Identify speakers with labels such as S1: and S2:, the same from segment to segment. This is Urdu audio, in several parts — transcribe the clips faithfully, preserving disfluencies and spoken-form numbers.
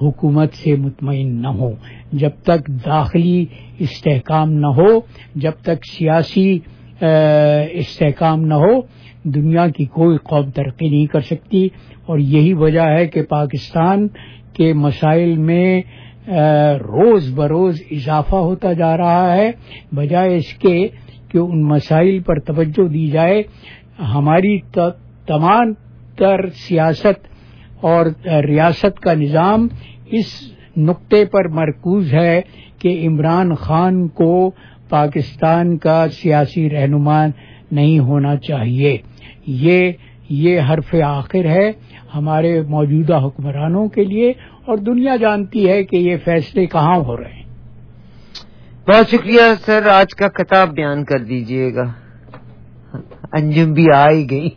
S1: حکومت سے مطمئن نہ ہو. جب تک داخلی استحکام نہ ہو، جب تک سیاسی استحکام نہ ہو، دنیا کی کوئی قوم ترقی نہیں کر سکتی. اور یہی وجہ ہے کہ پاکستان کے مسائل میں روز بروز اضافہ ہوتا جا رہا ہے، بجائے اس کے کہ ان مسائل پر توجہ دی جائے. ہماری تمام تر سیاست اور ریاست کا نظام اس نقطے پر مرکوز ہے کہ عمران خان کو پاکستان کا سیاسی رہنما نہیں ہونا چاہیے. یہ یہ حرف آخر ہے ہمارے موجودہ حکمرانوں کے لیے، اور دنیا جانتی ہے کہ یہ فیصلے کہاں ہو رہے ہیں.
S2: بہت شکریہ سر. آج کا خطاب بیان کر دیجئے گا. انجم بھی آ ہی گئی.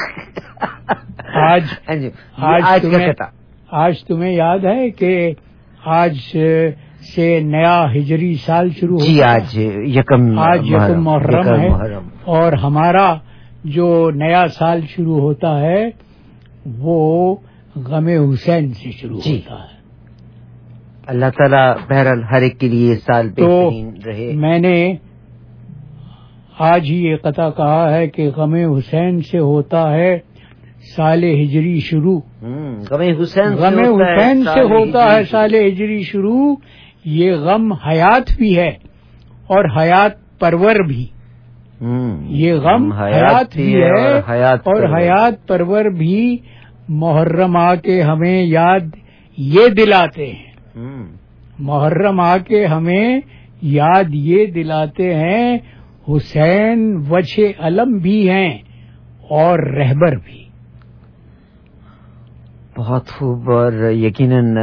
S1: آج
S2: آج, آج
S1: تمہیں
S2: کا
S1: آج تمہیں یاد ہے کہ آج سے نیا ہجری سال شروع
S2: جی
S1: ہوتا ہے.
S2: آج یکم
S1: آج یکم محرم ہے،
S2: محرم.
S1: اور ہمارا جو نیا سال شروع ہوتا ہے وہ غم حسین سے شروع
S2: جی.
S1: ہوتا ہے.
S2: اللہ تعالیٰ بہرحال ہر ایک کے لیے سال بہترین رہے.
S1: میں نے آج ہی یہ قطع کہا ہے کہ غم حسین سے ہوتا ہے سال ہجری شروع.
S2: غم حسین
S1: غم حسین سے ہوتا ہے سال ہجری شروع. یہ غم حیات بھی ہے اور حیات پرور بھی. یہ غم حیات بھی ہے اور حیات پرور بھی. محرم آ کے ہمیں یاد یہ دلاتے ہیں محرم آ کے ہمیں یاد یہ دلاتے ہیں حسین وجہ علم بھی ہیں اور رہبر بھی.
S2: بہت خوب. اور یقیناً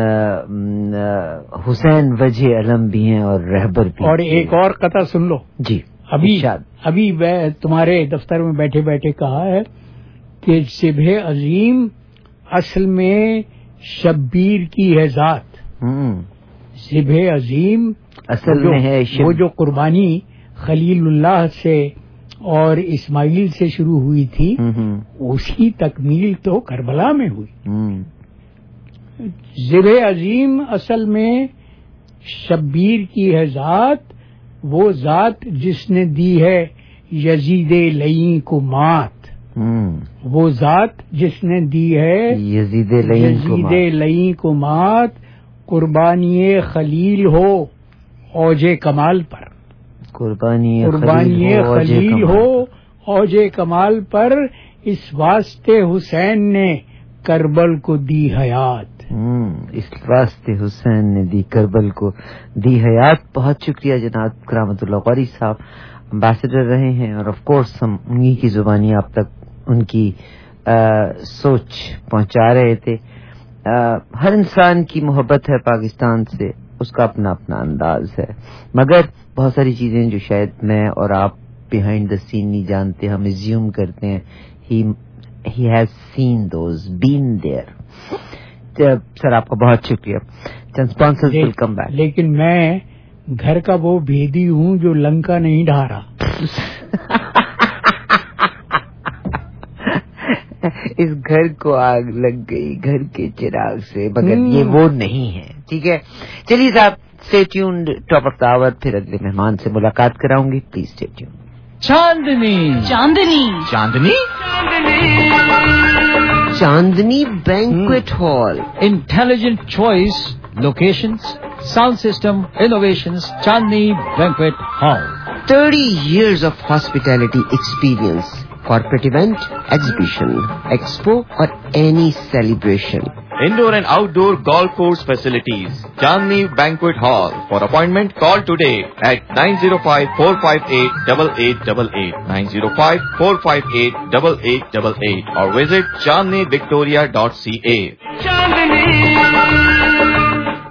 S2: حسین وجہ علم بھی ہیں اور رہبر بھی.
S1: اور ایک اور قطع سن لو.
S2: جی.
S1: ابھی ابھی تمہارے دفتر میں بیٹھے بیٹھے کہا ہے کہ شبہ عظیم اصل میں شبیر کی ہے ذات. شبہ عظیم
S2: اصل میں ہے
S1: وہ جو قربانی خلیل اللہ سے اور اسماعیل سے شروع ہوئی تھی اس کی تکمیل تو کربلا میں ہوئی. ذبح عظیم اصل میں شبیر کی ہے ذات، وہ ذات جس نے دی ہے یزید لئیں کو مات. وہ ذات جس نے دی ہے
S2: یزید
S1: لئیں کو مات. قربانی خلیل ہو اوج کمال پر.
S2: قربانی
S1: قربانی خلیل ہو اوج کمال پر. اس واسطے حسین نے کربل کو دی حیات.
S2: اس واسطے حسین نے دی کربل کو دی حیات. بہت شکریہ جناب کرامت اللہ قاری صاحب. امبیسڈر رہے ہیں اور آف کورس ہم انہی کی زبانی آپ تک ان کی سوچ پہنچا رہے تھے. ہر انسان کی محبت ہے پاکستان سے، اس کا اپنا اپنا انداز ہے، مگر بہت ساری چیزیں جو شاید میں اور آپ بیہائنڈ دا سین نہیں جانتے، ہم ایزیوم کرتے ہیں. He has seen those, been there. Sir آپ کا بہت شکریہ. چند اسپانسرز ول کم بیک.
S1: لیکن میں گھر کا وہ بھیدی ہوں جو لنکا نہیں ڈھارا.
S2: اس گھر کو آگ لگ گئی گھر کے چراغ سے، مگر یہ وہ نہیں ہے. ٹھیک ہے چلیے صاحب، stay tuned. Top of the hour پھر اگلے مہمان سے ملاقات کراؤں گی. Please stay tuned.
S3: Chandni Chandni Chandni
S2: Chandni banquet hall.
S3: Intelligent choice, locations, sound system, innovations. Chandni banquet hall.
S2: thirty years of hospitality experience. Corporate event, exhibition, expo or any celebration.
S4: Indoor and outdoor golf course facilities. Chandni Banquet Hall. For appointment, call today at nine zero five, four five eight, eight eight eight eight. nine zero five, four five eight, eight eight eight eight. Or visit chandni victoria dot c a. Chandni.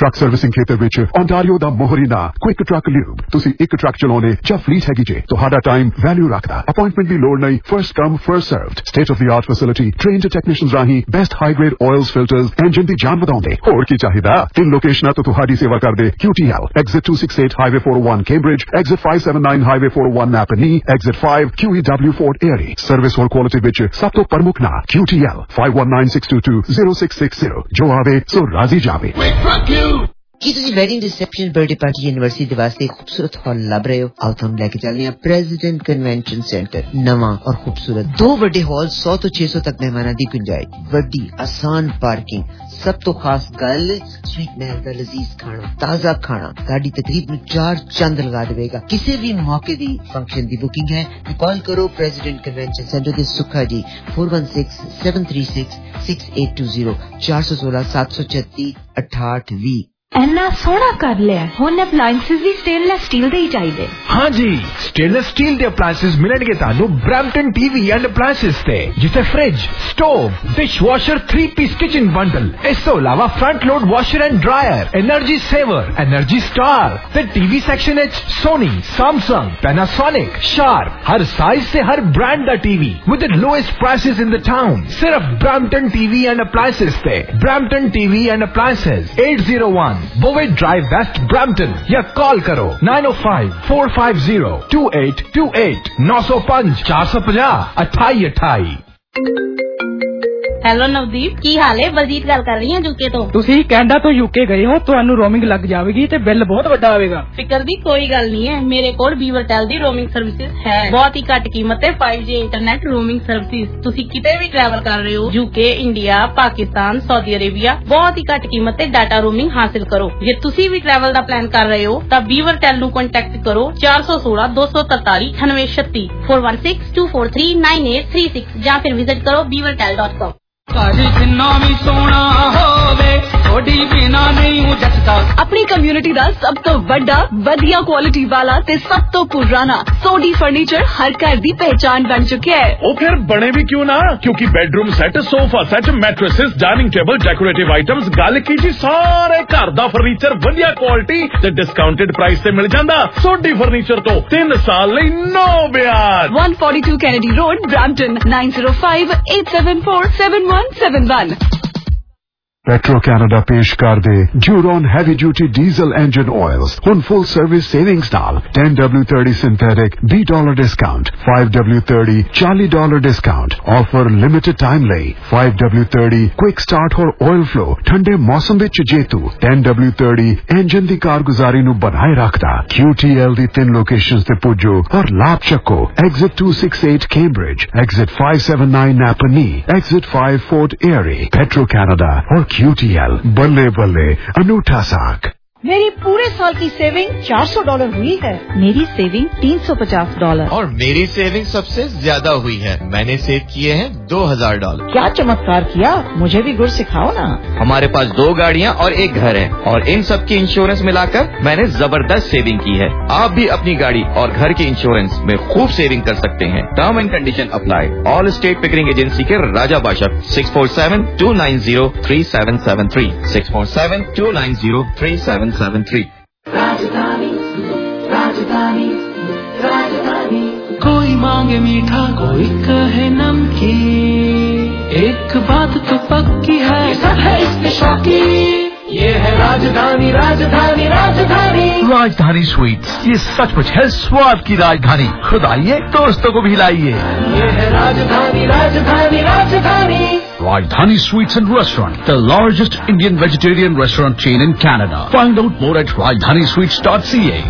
S5: Truck servicing ਖੇਤਰ ਵਿੱਚ ਓਨਟਾਰੀਓ ਦਾ ਮੋਹਰੀ ਨਾਂ ਕੁਇਕ ਟਰੱਕ ਲਿਊਬ। ਤੁਸੀਂ ਇੱਕ ਟਰੱਕ ਚਲਾਉਣੇ ਜਾਂ ਫਲੀਟ ਹੈਗੀ ਜੇ, ਤੁਹਾਡਾ ਟਾਈਮ ਵੈਲਿਊ ਰੱਖਦਾ। ਅਪਾਇੰਟਮੈਂਟ ਦੀ ਲੋੜ ਨਹੀਂ, first come first served. State of the art facility, trained technicians ਰਾਹੀਂ best high grade oils filters, engine ਦੀ ਜਾਨ ਵਧਾਉਂਦੇ। ਹੋਰ ਕੀ ਚਾਹੀਦਾ? ਤਿੰਨ ਲੋਕੇਸ਼ਨਾਂ ਤੋਂ ਤੁਹਾਡੀ ਸੇਵਾ ਕਰਦੇ। Q T L, Exit two sixty-eight Highway four oh one Cambridge, Exit five seventy-nine Highway four oh one Napanee, Exit five Q E W Fort Erie। Service ਹੋਰ ਕੁਆਲਿਟੀ ਵਿੱਚ ਸਭ ਤੋਂ ਪ੍ਰਮੁੱਖ ਨਾਂ Q T L five one nine six two two zero six six zero। ਜੋ ਆਵੇ ਸੋ ਰਾਜ਼ੀ ਜਾਵੇ।
S2: ਕੀ ਤੁਸੀਂ wedding reception birthday party university ਦੇ ਵਾਸਤੇ ਖੂਬਸੂਰਤ ਹਾਲ ਲੱਭ ਰਹੇ ਹੋ? ਆਓ ਤੁਹਾਨੂੰ ਲੈ ਕੇ ਚੱਲਦੇ ਹਾਂ ਪ੍ਰੈਜ਼ੀਡੈਂਟ ਕਨਵੈਨਸ਼ਨ ਸੈਂਟਰ। ਨਵਾਂ ਔਰ ਖੂਬਸੂਰਤ ਦੋ ਵੱਡੇ ਹਾਲ, ਸੌ ਤੋਂ ਛੇ ਸੌ ਤੱਕ ਮਹਿਮਾਨਾਂ ਦੀ ਗੁੰਜਾਇਸ਼, ਵੱਡੀ ਆਸਾਨ ਪਾਰਕਿੰਗ। ਸਭ ਤੋਂ ਖਾਸ ਗੱਲ ਸਵੀਟ ਮਹਿਲ ਦਾ ਲਜ਼ੀਜ਼ ਖਾਣਾ, ਤਾਜ਼ਾ ਖਾਣਾ ਸਾਡੀ ਤਕਰੀਬ ਨੂੰ ਚਾਰ ਚੰਦ ਲਗਾ ਦੇਵੇਗਾ। ਕਿਸੇ ਵੀ ਮੌਕੇ ਦੀ ਫੰਕਸ਼ਨ ਦੀ ਬੁਕਿੰਗ ਹੈ تو کال کرو پریزیڈنٹ کنونشن سینٹر کے سکھا جی four one six seven three six six eight two zero چار سو سولہ سات سو چھتی اٹھاٹھ بھی۔
S6: اینا سونا کر لیا ہن اپلائنسز بھی سٹین لیس سٹیل دے ہی چاہیے۔ ہاں جی، سٹین لیس سٹیل دے اپلائنسز ملن گے تانوں Brampton TV and appliances تے، جتے fridge, stove, dishwasher, three piece kitchen bundle, اس تو علاوہ front load washer and dryer, energy saver, energy star تے ٹی وی سیکشن وچ سونی، سیمسنگ، پیناسونک، شارپ، ہر سائز سے ہر برانڈ دا TV with the lowest prices in the town, صرف Brampton TV and appliances تے۔ Brampton TV and appliances eight zero one بووے drive west Brampton, یا کال کرو nine O five four five zero two eight two eight, نو سو پانچ چار سو پنجا اٹھائی اٹھائی۔
S7: ਹੈਲੋ ਨਵਦੀਪ, ਕੀ ਹਾਲ ਹੈ? ਬਲਜੀਤ ਗੱਲ ਕਰ ਰਹੀ ਹਾਂ ਯੂਕੇ ਤੋਂ।
S8: ਤੁਸੀਂ ਕੈਨੇਡਾ ਤੋਂ ਯੂਕੇ ਗਏ ਹੋ, ਤੁਹਾਨੂੰ ਰੋਮਿੰਗ ਲੱਗ ਜਾਵੇਗੀ ਤੇ ਬਿੱਲ ਬਹੁਤ ਵੱਡਾ ਆਵੇਗਾ।
S7: ਫਿਕਰ ਦੀ ਕੋਈ ਗੱਲ ਨਹੀਂ ਹੈ, ਮੇਰੇ ਕੋਲ ਵੀਵਰਟੈਲ ਦੀ ਰੋਮਿੰਗ ਸਰਵਿਸਿਜ਼ ਹੈ। ਬਹੁਤ ਹੀ ਘੱਟ ਕੀਮਤ ਤੇ five G internet roaming services. ਤੁਸੀਂ ਕਿਤੇ ਵੀ ਟਰੈਵਲ ਕਰ ਰਹੇ ਹੋ, UK, India, Pakistan, Saudi Arabia, ਬਹੁਤ ਹੀ ਘੱਟ ਕੀਮਤ ਤੇ ਡਾਟਾ ਰੋਮਿੰਗ ਹਾਸਿਲ ਕਰੋ। ਜੇ ਤੁਸੀਂ ਵੀ ਟਰੈਵਲ ਦਾ ਪਲਾਨ ਕਰ ਰਹੇ ਹੋ ਤਾਂ ਵੀਵਰਟੈਲ ਨੂੰ ਕੰਟੈਕਟ ਕਰੋ ਚਾਰ ਸੌ ਸੋਲਾਂ ਦੋ ਸੌ ਤਰਤਾਲੀ ਅਠਾਨਵੇਂ ਛੱਤੀ four one six two four three nine eight three six ਜਾਂ ਫਿਰ ਵਿਜ਼ਿਟ ਕਰੋ ਵੀਵਰਟੈਲ ਡਾਟ ਕਾਮ।
S6: اپنی کمیونٹی دا سب تو بڑا ودیا کوالٹی والا تے سب تو پرانا سوڈی فرنیچر ہر گھر دی پہچان بن چکا ہے۔
S9: او پھر بنے بھی کیوں نہ، کیونکہ bedroom set, sofa set, mattresses, dining table, decorative items, گل کی جی سارے گھر دا فرنیچر ودیا کوالٹی تے ڈسکاؤنٹڈ پرائس تے مل جاندا۔ سوڈی فرنیچر تو تین سال لئی نو بیاج۔
S6: One forty two Kennedy road Brampton nine zero five eight seven four seven one seven one.
S5: Petro Canada پیش کر دے جورون heavy duty diesel engine oils ہن فل سروس سیونگز نال ٹین ڈبلیو تھرٹی سنتھیٹک بیس dollar discount, five W thirty چالیس dollar discount offer limited time لئی۔ Five W thirty quick start اور آئل فلو ٹھنڈے موسم وچ جیتو۔ ٹین ڈبلیو تھرٹی انجن دی کارگزاری نو بنائے رکھدا۔ کیو ٹی ایل دی تین لوکیشنز تے پجو اور لاب چکو۔ Exit two six eight Cambridge, exit five seven nine Napanee, exit five Fort Erie. Petro Canada اور Q T L, Balle Balle انوٹھا ساکھ۔
S10: میری پورے سال کی سیونگ چار سو ڈالر ہوئی ہے۔ میری سیونگ تین سو پچاس ڈالر
S4: اور میری سیونگ سب سے زیادہ ہوئی ہے، میں نے سیو کیے ہیں دو ہزار ڈالر۔
S10: کیا چمتکار کیا، مجھے بھی گر سکھاؤ نا۔
S4: ہمارے پاس دو گاڑیاں اور ایک گھر ہے اور ان سب کی انشورنس ملا کر میں نے زبردست سیونگ کی ہے۔ آپ بھی اپنی گاڑی اور گھر کی انشورنس میں خوب سیونگ کر سکتے ہیں۔ Term and condition apply. All state پکرنگ agency کے Raja Basha, six four seven two nine zero three seven seven three six four seven two nine zero three seven seven three.
S11: Rajdhani Rajdhani Rajdhani, کوئی مانگے میٹھا کوئی کہے نمکین، ایک بات تو پکی ہے سب ہے اس میں شوقی، یہ ہے راجدھانی راجدھانی راجدھانی۔
S3: راجدھانی سویٹس، یہ سچ مچ ہے سواد کی راجدھانی، خود آئیے دوستوں کو بھی لائیے۔
S11: یہ ہے Rajdhani Rajdhani Rajdhani.
S3: Rajdhani Sweets and Restaurant, the largest Indian vegetarian restaurant chain in Canada. Find out more at rajdhani sweets dot c a.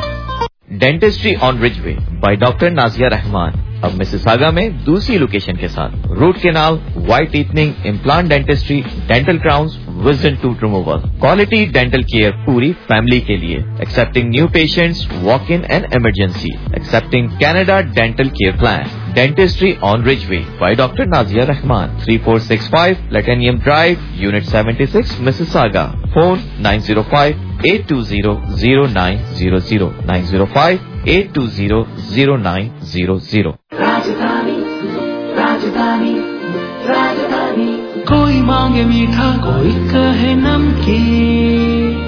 S4: Dentistry on Ridgeway by doctor Nazia Rehman اب مسیساگا میں دوسری لوکیشن کے ساتھ، root canal, white teething, implant dentistry, dental crowns, wisdom tooth removal, quality dental care پوری فیملی کے لیے، accepting new patients, walk in and emergency, accepting Canada dental care plan. Dentistry on Ridgeway by doctor Nazia Rehman, three four six five platinum drive, unit seventy six, Mississauga. Phone nine zero five eight two zero zero nine zero zero nine zero five eight two zero zero nine zero zero.
S11: Rajdhani Rajdhani Rajdhani, کوئی مانگے میٹھا کوئی کہے نمکین،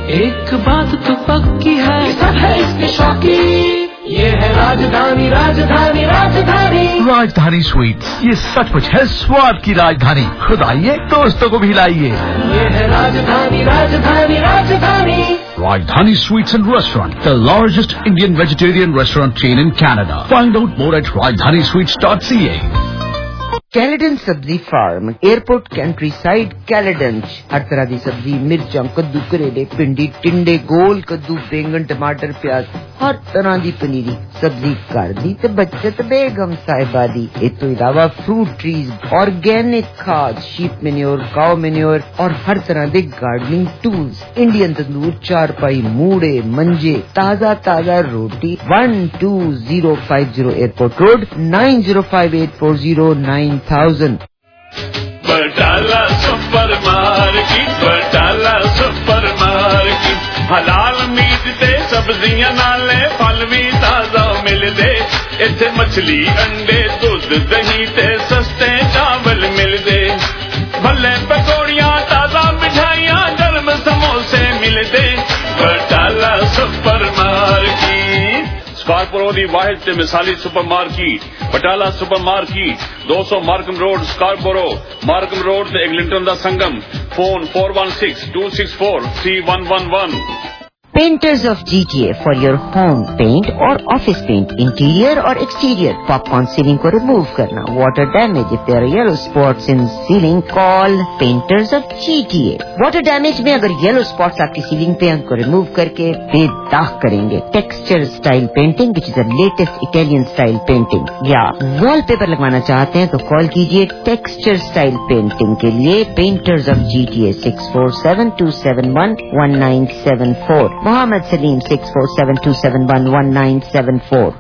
S11: बात तो पक्की है, सब है इसके शौकी, ये है राजधानी राजधानी राजधानी
S3: राजधानी स्वीट्स, ये सचमुच है स्वाद की राजधानी। खुद आइए, दोस्तों को भी लाइए।
S11: ये है राजधानी राजधानी राजधानी
S3: Rajdhani Sweets and Restaurant, the largest Indian vegetarian restaurant chain in Canada. Find out more at rajdhani sweets dot c a.
S2: Caledon सब्जी farm, airport countryside Caledon. हर तरह की सब्जी, मिर्चा, कद्दू, करेले, भिंडी, टिंडे, गोल कद्दू, बैंगन, टमाटर, प्याज, हर तरह की पनीरी सब्जी कर दी ते बचत बेगम साहिबा दी। इस तो इलावा फ्रूट ट्रीज, ऑर्गेनिक खाद, शीप मेन्योर, काउ मेन्योर और हर तरह के गार्डनिंग टूल्स, इंडियन तंदूर, चारपाई, मूड़े, मंजे, ताजा ताजा रोटी। One two zero five zero airport road, nine zero five eight four zero nine thousand.
S9: Batala super market, Batala super market, हलाल मीट ते सब्जियां नाले फल भी ताजा मिलदे। इत्थे मछली, अंडे, दूध, दही ते सस्ते चावल मिलदे। भले पकौड़ियां, ताजा मिठाइयां, गर्म समोसे मिलदे। बटाला सुपर मार्केट स्कारबरो दी वाहिद ते मिसाली super market, Batala super market, दो सौ Markham road, Scarborough, Markham road ते एग्लिंटन दा संगम। Phone four one six two six four three one one one.
S2: Painters of G T A for your home paint और office paint, interior और exterior, popcorn ceiling को remove करना, water damage, if there are yellow spots in ceiling, call Painters of G T A. Water damage में अगर yellow spots आपकी ceiling पे उनको remove करके बेदाग करेंगे। Texture style painting, which is the latest Italian style painting, या wallpaper लगवाना चाहते हैं तो call कीजिए Texture style painting के लिए Painters of G T A six four seven two seven one one nine seven four, Mohammad Salim six four seven two seven one one nine seven four.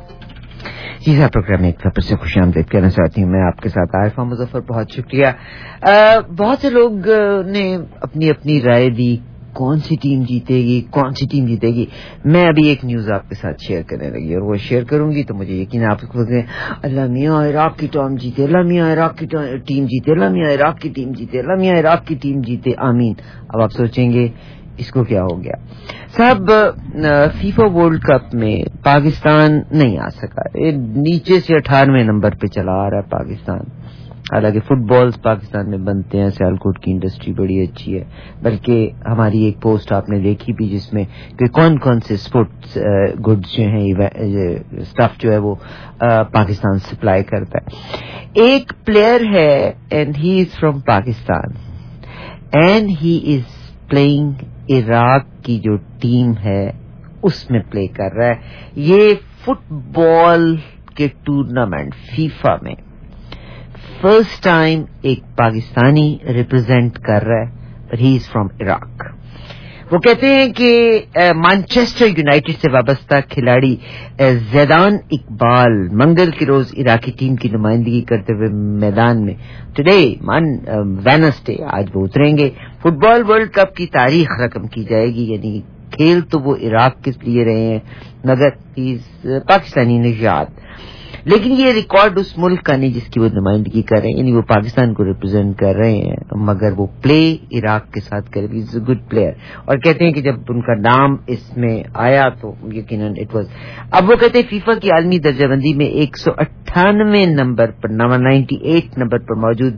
S2: जी साहब, प्रोग्राम में एक बार से खुश आमदीद कहना चाहती हूँ। मैं आपके साथ आरिफा मुजफ्फर, बहुत शुक्रिया। आ, बहुत से लोग ने अपनी अपनी राय दी, कौन सी टीम जीतेगी, कौन सी टीम जीतेगी। मैं अभी एक न्यूज आपके साथ शेयर करने लगी और वो शेयर करूंगी तो मुझे यकीन आप अल्लाह मियाँ इराक की टीम जीते, अल्लाह मियाँ इराक की टीम जीते, अल्लाह मियाँ इराक की टीम जीते, अल्लाह मियाँ इराक की टीम जीते, आमीन। अब आप सोचेंगे इसको क्या हो गया साहब। फीफा वर्ल्ड कप में पाकिस्तान नहीं आ सका, नीचे से अठारहवें नंबर पे चला आ रहा है पाकिस्तान। हालांकि फुटबॉल्स पाकिस्तान में बनते हैं, सियालकोट की इंडस्ट्री बड़ी अच्छी है। बल्कि हमारी एक पोस्ट आपने देखी भी जिसमें कि कौन कौन से स्पोर्ट्स गुड्स जो हैं, स्टफ जो है वो आ, पाकिस्तान सप्लाई करता है। एक प्लेयर है and he is from Pakistan and he is playing Iraq की जो टीम है उसमें प्ले कर रहा है। ये फुटबॉल के टूर्नामेंट फीफा में फर्स्ट टाइम एक पाकिस्तानी रिप्रेजेंट कर रहा है, but he is from Iraq. वो कहते हैं कि मैनचेस्टर यूनाइटेड से वाबस्ता खिलाड़ी ज़ैदान इकबाल मंगल के रोज इराकी टीम की नुमाइंदगी करते हुए मैदान में टुडे मान वेडनेसडे आज वो उतरेंगे। फुटबॉल वर्ल्ड कप की तारीख रकम की जाएगी, यानी खेल तो वो इराक के लिए रहे हैं मगर इस पाकिस्तानी निजात। लेकिन ये रिकॉर्ड उस मुल्क का नहीं जिसकी वो नुमाइंदगी कर रहे हैं, यानी वो पाकिस्तान को रिप्रेजेंट कर रहे हैं, मगर वो प्ले इराक के साथ कर रहे। Is a good player. और कहते हैं कि जब उनका नाम इसमें आया तो यकीनन इट वाज। अब वो कहते हैं फीफा की आलमी दर्जाबंदी में एक सौ अट्ठानवे नंबर पर नाइन्टी एट नंबर पर मौजूद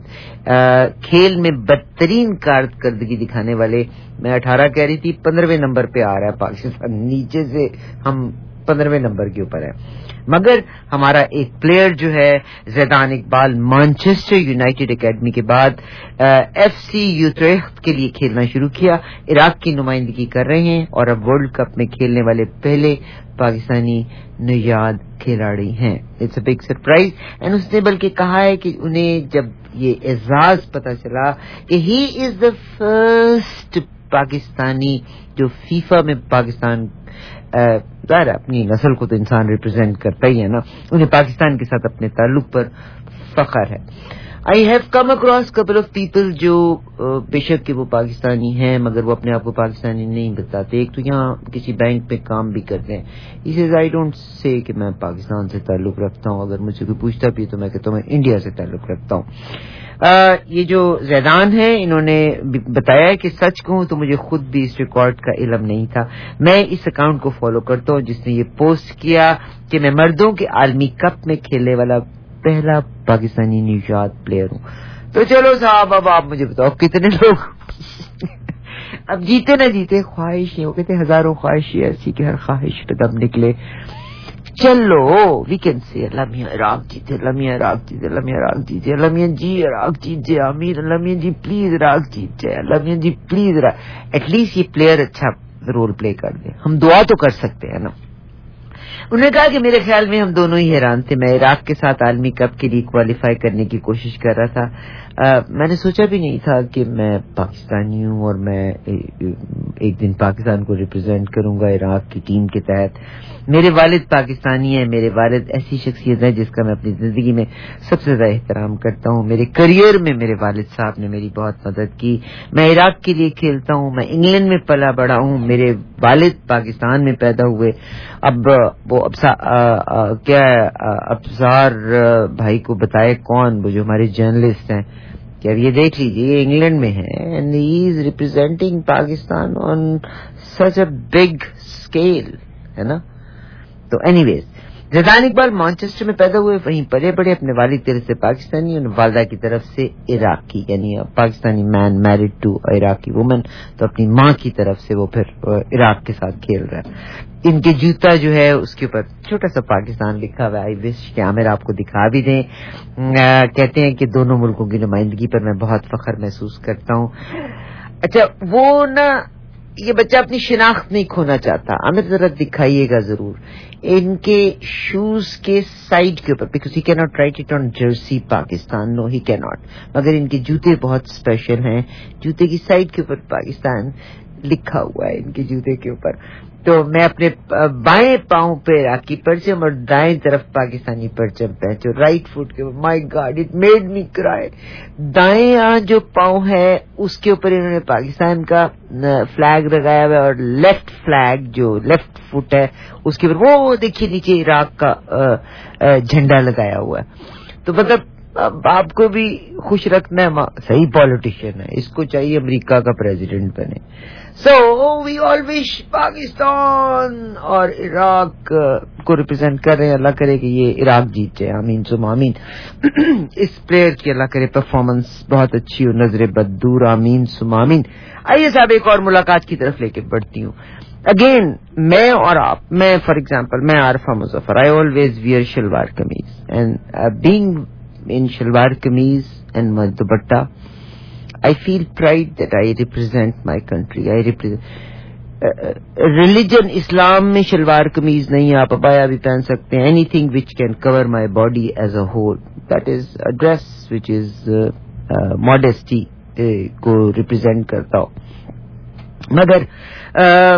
S2: खेल में बदतरीन कारकर्दगी दिखाने वाले, मैं अठारह कह रही थी, पंद्रहवें नंबर पे आ रहा है पाकिस्तान। नीचे से हम पंद्रहवें नंबर के ऊपर है, मगर हमारा एक प्लेयर जो है Zidane Iqbal Manchester United academy के बाद एफ सी यूट्रेख्त के लिए खेलना शुरू किया, इराक की नुमाइंदगी कर रहे हैं और अब वर्ल्ड कप में खेलने वाले पहले पाकिस्तानी नौयाद खिलाड़ी हैं। It's a big surprise. And उसने बल्कि कहा है कि उन्हें जब ये एजाज पता चला कि he is the first Pakistani जो फीफा में पाकिस्तान ज़ाहिर अपनी नस्ल को तो इंसान रिप्रेजेंट करता ही है ना, उन्हें पाकिस्तान के साथ अपने ताल्लुक पर फख्र है। I have come across couple of people جو بے شک کہ وہ پاکستانی ہیں مگر وہ اپنے آپ کو پاکستانی نہیں بتاتے. ایک تو یہاں کسی بینک میں کام بھی کرتے ہیں. اس لیے آئی ڈونٹ سے کہ میں پاکستان سے تعلق رکھتا ہوں. اگر مجھ سے کوئی پوچھتا بھی تو میں کہتا ہوں میں انڈیا سے تعلق رکھتا ہوں. آ, یہ جو زیدان ہیں انہوں نے بتایا کہ سچ کہوں تو مجھے خود بھی اس ریکارڈ کا علم نہیں تھا. میں اس اکاؤنٹ کو فالو کرتا ہوں جس نے یہ پوسٹ کیا کہ میں مردوں کے عالمی کپ میں کھیلنے والا پہلا پاکستانی نژاد پلیئر ہوں. تو چلو صاحب اب آپ مجھے بتاؤ کتنے لوگ اب جیتے نہ جیتے خواہش نہیں. وہ کہتے ہزاروں خواہشیں ایسی کہ ہر خواہش پہ دم نکلے. چلو وی کین سے اللہ میاں عراق جیتے, اللہ میاں عراق جیتے, اللہ میاں عراق جیتے, اللہ میاں جی عراق جیت جائے, امیر اللہ میاں جی پلیز عراق جیت جائے, اللہ میاں جی پلیز عراق. ایٹ لیسٹ یہ پلیئر اچھا رول پلے کر دے. ہم دعا تو کر سکتے ہیں نا. انہوں نے کہا کہ میرے خیال میں ہم دونوں ہی حیران تھے. میں عراق کے ساتھ عالمی کپ کے لیے کوالیفائی کرنے کی کوشش کر رہا تھا. آ, میں نے سوچا بھی نہیں تھا کہ میں پاکستانی ہوں اور میں ایک دن پاکستان کو ریپرزینٹ کروں گا عراق کی ٹیم کے تحت. میرے والد پاکستانی ہیں. میرے والد ایسی شخصیت ہے جس کا میں اپنی زندگی میں سب سے زیادہ احترام کرتا ہوں. میرے کریئر میں میرے والد صاحب نے میری بہت مدد کی. میں عراق کے لیے کھیلتا ہوں. میں انگلینڈ میں پلا بڑا ہوں. میرے والد پاکستان میں پیدا ہوئے. اب وہ کیا ابصار بھائی کو بتائے کون, وہ جو ہمارے جرنلسٹ ہیں, کہ اب یہ دیکھ لیجیے یہ انگلینڈ میں ہے and he is representing Pakistan on such a big scale, ہے نا. تو anyways Zidane Iqbal Manchester میں پیدا ہوئے, وہیں پلے بڑے. اپنے والد کی طرف سے پاکستانی اور والدہ کی طرف سے عراقی, یعنی Pakistani man married to Iraqi woman. تو اپنی ماں کی طرف سے وہ پھر عراق کے ساتھ کھیل رہا ہے. ان کے جوتا جو ہے اس کے اوپر چھوٹا سا پاکستان لکھا ہوا ہے. آئی وش کہ عامر آپ کو دکھا بھی دیں. کہتے ہیں کہ دونوں ملکوں کی نمائندگی پر میں بہت فخر محسوس کرتا ہوں. اچھا وہ نا یہ بچہ اپنی شناخت نہیں کھونا چاہتا. عامر ذرا دکھائیے گا ضرور ان کے شوز کے سائڈ کے اوپر, بیکاز ہی کی not write it on jersey Pakistan, no he کی ناٹ, مگر ان کے جوتے بہت اسپیشل ہیں. جوتے کی سائڈ کے اوپر پاکستان لکھا ہوا ہے ان کے جوتے کے اوپر. تو میں اپنے بائیں پاؤں پہ عراقی پرچم اور دائیں طرف پاکستانی پرچم پہنچو, رائٹ فٹ کے اوپر. My god it made me cry. دائیں جو پاؤں ہے اس کے اوپر انہوں نے پاکستان کا فلیگ لگایا ہوا ہے, اور لیفٹ فلیگ جو لیفٹ فٹ ہے اس کے اوپر وہ دیکھیے نیچے عراق کا جھنڈا لگایا ہوا ہے. تو مطلب اب آپ کو بھی خوش رکھنا ہے. صحیح پالیٹیشین ہے, اس کو چاہیے امریکہ کا پریزیڈنٹ بنے. سو وی آل وش پاکستان اور عراق کو ریپرزینٹ کر رہے ہیں. اللہ کرے کہ یہ عراق جیت جائے, آمین ثم آمین. اس پلیئر کی اللہ کرے پرفارمنس بہت اچھی ہو, نظر بد دور, آمین ثم آمین. آئیے صاحب ایک اور ملاقات کی طرف لے کے بڑھتی ہوں. اگین میں اور آپ, میں فار ایگزامپل میں Arifa Muzaffar, I always wear shalwar kameez, and being in shalwar kameez and dupatta, I feel pride that I represent my country. I represent religion Islam میں شلوار قمیض نہیں, آپ ابایا بھی پہن سکتے ہیں. anything which can cover my body as a whole, that is a dress which is uh, uh, modesty uh, کو represent کرتا ہو. مگر uh,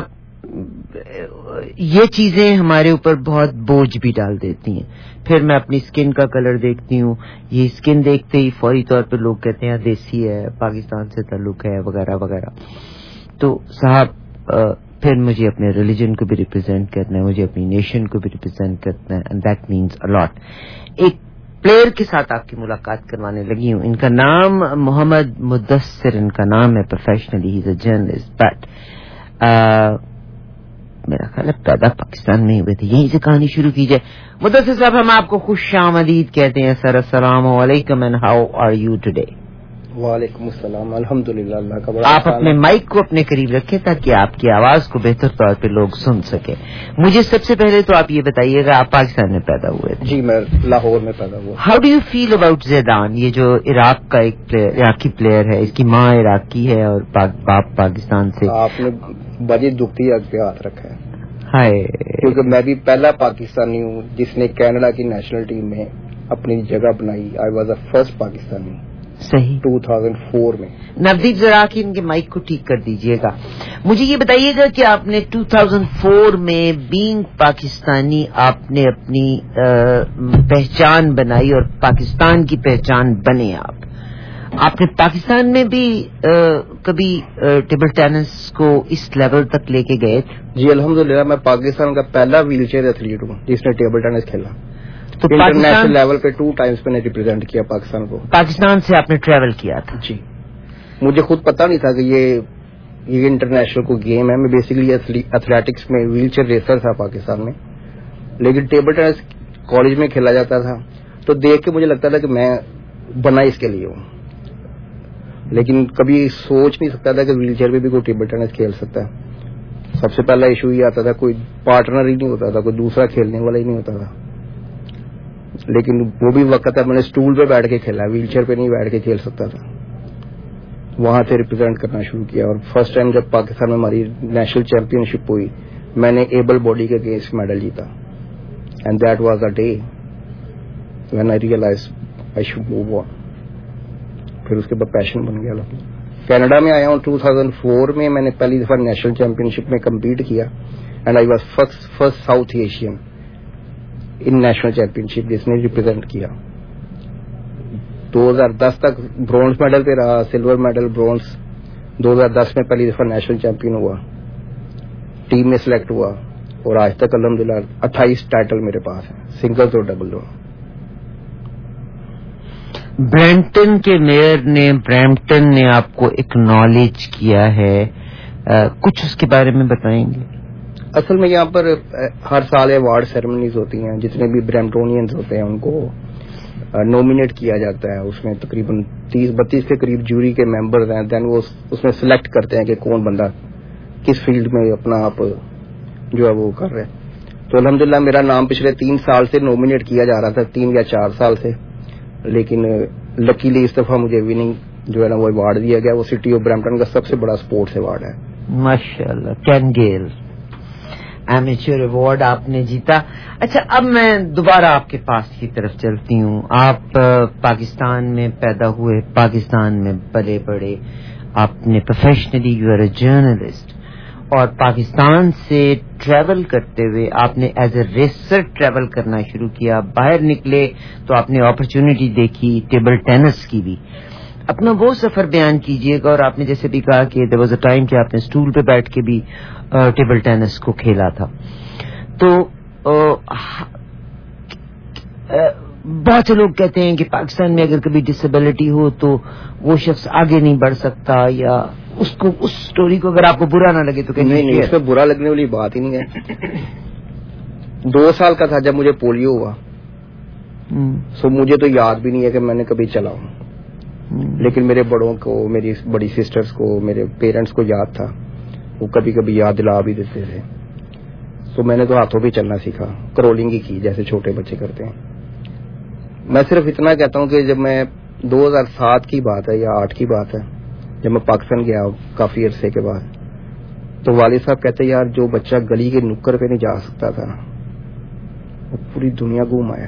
S2: یہ چیزیں ہمارے اوپر بہت بوجھ بھی ڈال دیتی ہیں. پھر میں اپنی اسکن کا کلر دیکھتی ہوں, یہ اسکن دیکھتے ہی فوری طور پہ لوگ کہتے ہیں دیسی ہے, پاکستان سے تعلق ہے, وغیرہ وغیرہ. تو صاحب پھر مجھے اپنے ریلیجن کو بھی ریپرزینٹ کرنا ہے, مجھے اپنی نیشن کو بھی ریپرزینٹ کرنا ہے, and that means a lot. ایک پلیئر کے ساتھ آپ کی ملاقات کروانے لگی ہوں. ان کا نام محمد مدثر ان کا نام ہے. Professionally he is a journalist, but میرا خیال ہے پیدا پاکستان میں ہوئے تھے. یہیں سے کہانی شروع کی جائے. مدثر صاحب ہم آپ کو خوش آمدید کہتے ہیں. سر السلام علیکم and how are you today?
S12: وعلیکم السلام, الحمدللہ, اللہ کا بڑا.
S2: آپ اپنے مائک کو اپنے قریب رکھیں تاکہ آپ کی آواز کو بہتر طور پہ لوگ سن سکیں. مجھے سب سے پہلے تو آپ یہ بتائیے گا آپ پاکستان میں پیدا ہوئے تھے؟
S12: جی میں لاہور میں پیدا ہوا.
S2: How do you feel about Zidane, یہ جو عراق کا ایک عراقی پلیئر ہے, اس کی ماں عراقی ہے اور باپ پاکستان سے؟
S12: آپ نے بڑی دکھتی پہ ہاتھ رکھا ہے.
S2: ہائے,
S12: کیونکہ میں بھی پہلا پاکستانی ہوں جس نے کینیڈا کی نیشنل ٹیم میں اپنی جگہ بنائی. I was a first Pakistani.
S2: صحیح
S12: ٹو تھاؤزینڈ فور میں.
S2: نودیپ ذرا کہ ان کے مائک کو ٹھیک کر دیجئے گا. مجھے یہ بتائیے گا کہ آپ نے ٹو تھاؤزینڈ فور میں بینگ پاکستانی آپ نے اپنی پہچان بنائی اور پاکستان کی پہچان بنے. آپ آپ نے پاکستان میں بھی کبھی ٹیبل ٹینس کو اس لیول تک لے کے گئے تھے؟
S12: جی الحمدللہ میں پاکستان کا پہلا ویل چیئر ایتھلیٹ ہوں جس نے ٹیبل ٹینس کھیلا.
S2: تو
S12: انٹرنیشنل لیول پہ ٹو ٹائمز میں نے ریپرزینٹ کیا پاکستان کو.
S2: پاکستان سے آپ نے ٹریول کیا تھا؟
S12: جی مجھے خود پتا نہیں تھا کہ یہ یہ انٹرنیشنل کو گیم ہے. میں بیسیکلی ایتھلیٹکس میں ویل چیئر ریسر تھا پاکستان میں, لیکن ٹیبل ٹینس کالج میں کھیلا جاتا تھا تو دیکھ کے مجھے لگتا تھا کہ میں بنا اس کے لیے ہوں, لیکن کبھی سوچ نہیں سکتا تھا کہ ویل چیئر پہ بھی کوئی ٹیبل ٹینس کھیل سکتا ہے. سب سے پہلا ایشو یہ آتا تھا کوئی پارٹنر ہی نہیں ہوتا تھا, کوئی دوسرا کھیلنے والا ہی نہیں ہوتا تھا. لیکن وہ بھی وقت ہے میں نے اسٹول پہ بیٹھ کے کھیلا, ویل چیئر پہ نہیں بیٹھ کے کھیل سکتا تھا. وہاں سے ریپرزینٹ کرنا شروع کیا اور فرسٹ ٹائم جب پاکستان میں ہماری نیشنل چیمپئن شپ ہوئی میں نے ایبل باڈی کے اگینسٹ میڈل جیتا, and that was a day when I realize I should move on. پھر اس کے بعد پیشن بن گیا. کینیڈا میں آیا ہوں ٹو تھاؤزینڈ فور میں. میں نے پہلی دفعہ نیشنل چیمپئن شپ میں کمپیٹ کیا and I was first South Asian in national championship جس نے ریپرزینٹ کیا. دو ہزار دس تک برونز میڈل پہ رہا, سلور میڈل, برونز. دو ہزار دس میں پہلی دفعہ نیشنل چیمپئن ہوا, ٹیم میں سلیکٹ ہوا, اور آج تک الحمدللہ اٹھائیس ٹائٹل میرے پاس ہیں, سنگلز اور ڈبل دونوں.
S2: برمپٹن کے میئر نے برمپٹن نے آپ کو اکنالج کیا ہے, کچھ اس کے بارے میں بتائیں گے؟
S12: اصل میں یہاں پر ہر سال ایوارڈ سیریمنیز ہوتی ہیں, جتنے بھی برمپٹونینز ہوتے ہیں ان کو نومینیٹ کیا جاتا ہے. اس میں تقریباً تیس بتیس کے قریب جوری کے ممبرز ہیں, دین وہ اس میں سلیکٹ کرتے ہیں کہ کون بندہ کس فیلڈ میں اپنا آپ جو ہے وہ کر رہے ہیں. تو الحمدللہ میرا نام پچھلے تین سال سے نومینیٹ کیا جا رہا تھا, تین یا چار سال سے, لیکن لکیلی اس دفعہ مجھے وننگ جو ہے نا وہ ایوارڈ دیا گیا. وہ سٹی آف برمپٹن کا سب سے بڑا اسپورٹس ایوارڈ ہے.
S2: ماشاءاللہ. کین گیل ایمیچر ایوارڈ آپ نے جیتا. اچھا اب میں دوبارہ آپ کے پاس کی طرف چلتی ہوں. آپ پاکستان میں پیدا ہوئے, پاکستان میں بڑے بڑے, آپ نے professionally you are a journalist, اور پاکستان سے ٹریول کرتے ہوئے آپ نے ایز اے ریسر ٹریول کرنا شروع کیا. باہر نکلے تو آپ نے اپرچونٹی دیکھی ٹیبل ٹینس کی بھی. اپنا وہ سفر بیان کیجئے گا, اور آپ نے جیسے بھی کہا کہ دیر واز اے ٹائم کہ آپ نے اسٹول پہ بیٹھ کے بھی ٹیبل ٹینس کو کھیلا تھا. تو بہت سے لوگ کہتے ہیں کہ پاکستان میں اگر کبھی ڈسیبلٹی ہو تو وہ شخص آگے نہیں بڑھ سکتا, یا اس کو اس سٹوری کو اگر آپ کو برا نہ لگے تو
S12: نہیں نہیں اس میں برا لگنے والی بات ہی نہیں ہے. دو سال کا تھا جب مجھے پولیو ہوا, سو مجھے تو یاد بھی نہیں ہے کہ میں نے کبھی چلا ہوں, لیکن میرے بڑوں کو, میری بڑی سسٹرز کو, میرے پیرنٹس کو یاد تھا, وہ کبھی کبھی یاد دلا بھی دیتے تھے. تو میں نے تو ہاتھوں پہ چلنا سیکھا, کرولنگ ہی کی جیسے چھوٹے بچے کرتے ہیں. میں صرف اتنا کہتا ہوں کہ جب میں دو ہزار سات کی بات ہے یا آٹھ کی بات ہے, جب میں پاکستان گیا کافی عرصے کے بعد, تو والد صاحب کہتے یار جو بچہ گلی کے نکر پہ نہیں جا سکتا تھا وہ پوری دنیا گھوم آیا.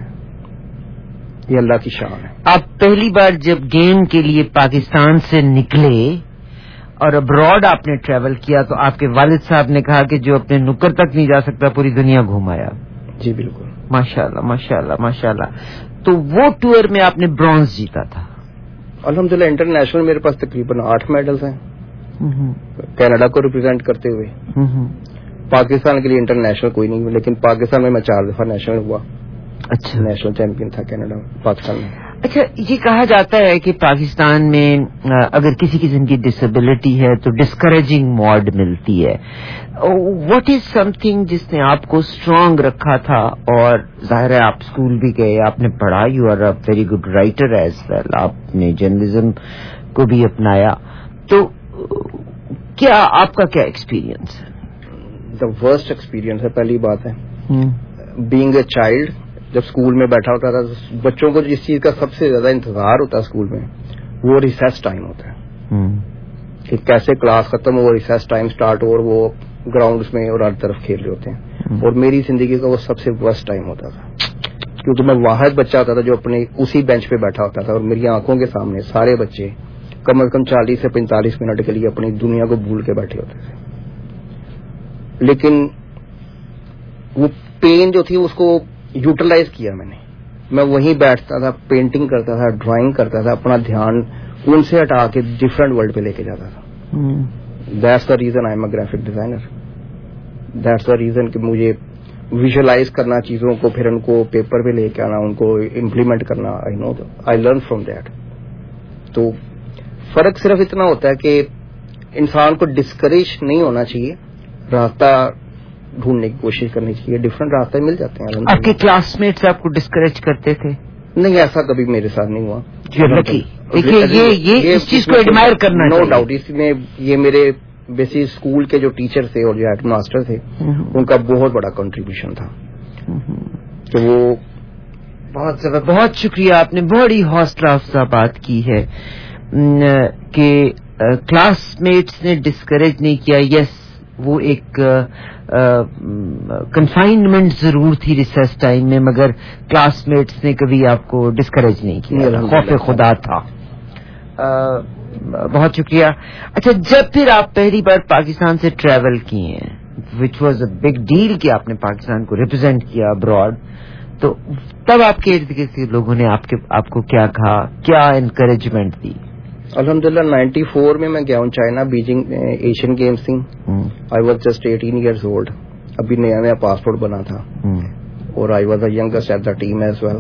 S12: یہ اللہ کی شان ہے.
S2: آپ پہلی بار جب گیم کے لیے پاکستان سے نکلے اور ابراڈ آپ نے ٹریول کیا تو آپ کے والد صاحب نے کہا کہ جو اپنے نکر تک نہیں جا سکتا پوری دنیا گھمایا.
S12: جی بالکل.
S2: ماشاءاللہ ماشاءاللہ ماشاءاللہ. تو وہ ٹور میں آپ نے برونز جیتا تھا.
S12: الحمدللہ انٹرنیشنل میرے پاس تقریباً آٹھ میڈلز ہیں کینیڈا کو ریپرزینٹ کرتے ہوئے. پاکستان کے لیے انٹرنیشنل کوئی نہیں, لیکن پاکستان میں میں چار دفعہ نیشنل ہوا. اچھا, نیشنل چیمپئن تھا کینیڈا پاکستان میں.
S2: اچھا, یہ کہا جاتا ہے کہ پاکستان میں اگر کسی قسم کی ڈسیبلٹی ہے تو ڈسکریجنگ موڈ ملتی ہے. واٹ از سم تھنگ جس نے آپ کو اسٹرانگ رکھا تھا؟ اور ظاہر ہے آپ اسکول بھی گئے, آپ نے پڑھا, you are a very good writer as well, آپ نے جرنلزم کو بھی اپنایا. تو کیا آپ کا کیا ایکسپیرئنس ہے؟
S12: دا ورسٹ ایکسپیرئنس ہے. پہلی بات ہے بینگ اے چائلڈ, جب اسکول میں بیٹھا ہوتا تھا بچوں کو جس چیز کا سب سے زیادہ انتظار ہوتا ہے اسکول میں وہ ریسیس ٹائم ہوتا ہے, کہ کیسے کلاس ختم ہو, ریسیس ٹائم سٹارٹ ہو, اور وہ گراؤنڈز میں اور ہر طرف کھیل رہے ہوتے ہیں. اور میری زندگی کا وہ سب سے ورسٹ ٹائم ہوتا تھا. کیونکہ میں واحد بچہ ہوتا تھا جو اپنے اسی بینچ پہ بیٹھا ہوتا تھا اور میری آنکھوں کے سامنے سارے بچے کم از کم چالیس سے پینتالیس منٹ کے لیے اپنی دنیا کو بھول کے بیٹھے ہوتے تھے. لیکن وہ پین جو تھی اس کو یوٹیلائز کیا میں نے. میں وہیں بیٹھتا تھا, پینٹنگ کرتا تھا, ڈرائنگ کرتا تھا, اپنا دھیان ان سے ہٹا کے ڈفرینٹ ورلڈ پہ لے کے جاتا تھا. That's the reason I am a graphic designer. That's the reason کہ مجھے ویژلائز کرنا چیزوں کو, پھر ان کو پیپر پہ لے کے آنا, ان کو امپلیمنٹ کرنا. I know I learn from that. تو فرق صرف اتنا ہوتا ہے کہ انسان کو ڈسکریج نہیں ہونا چاہیے, راستہ ڈھونڈنے کی کوشش کرنی چاہیے. ڈفرینٹ راستے مل جاتے ہیں.
S2: آپ کے کلاس میٹس آپ کو ڈسکریج کرتے تھے؟
S12: نہیں, ایسا کبھی میرے ساتھ نہیں ہوا.
S2: دیکھیے یہ اس چیز کو ایڈمائر کرنا
S12: نو ڈاؤٹ. اس میں یہ میرے بیسک اسکول کے جو ٹیچر تھے اور جو ہیڈ ماسٹر تھے ان کا بہت بڑا کنٹریبیوشن تھا. کہ وہ
S2: بہت زبردست, بہت شکریہ. آپ نے بڑی حوصلہ افزا بات کی ہے کہ کلاس میٹس نے ڈسکریج نہیں کیا. یس, وہ ایک کنفائنمنٹ ضرور تھی ریسرچ ٹائم میں, مگر کلاس میٹس نے کبھی آپ کو ڈسکریج نہیں کیا. خوف خدا تھا. بہت شکریہ. اچھا, جب پھر آپ پہلی بار پاکستان سے ٹریول کیے ہیں, which was a big deal کہ آپ نے پاکستان کو ریپرزینٹ کیا ابراڈ, تو تب آپ کے ارد گرد کے لوگوں نے آپ کے آپ کو کیا کہا, کیا انکریجمنٹ دی؟
S12: الحمدللہ نائنٹی فور میں میں گیا ہوں چائنا, بیجنگ ایشین گیمس تھی. I was just eighteen years old. ابھی نیا نیا پاسپورٹ بنا تھا اور I was the youngest at the team as well.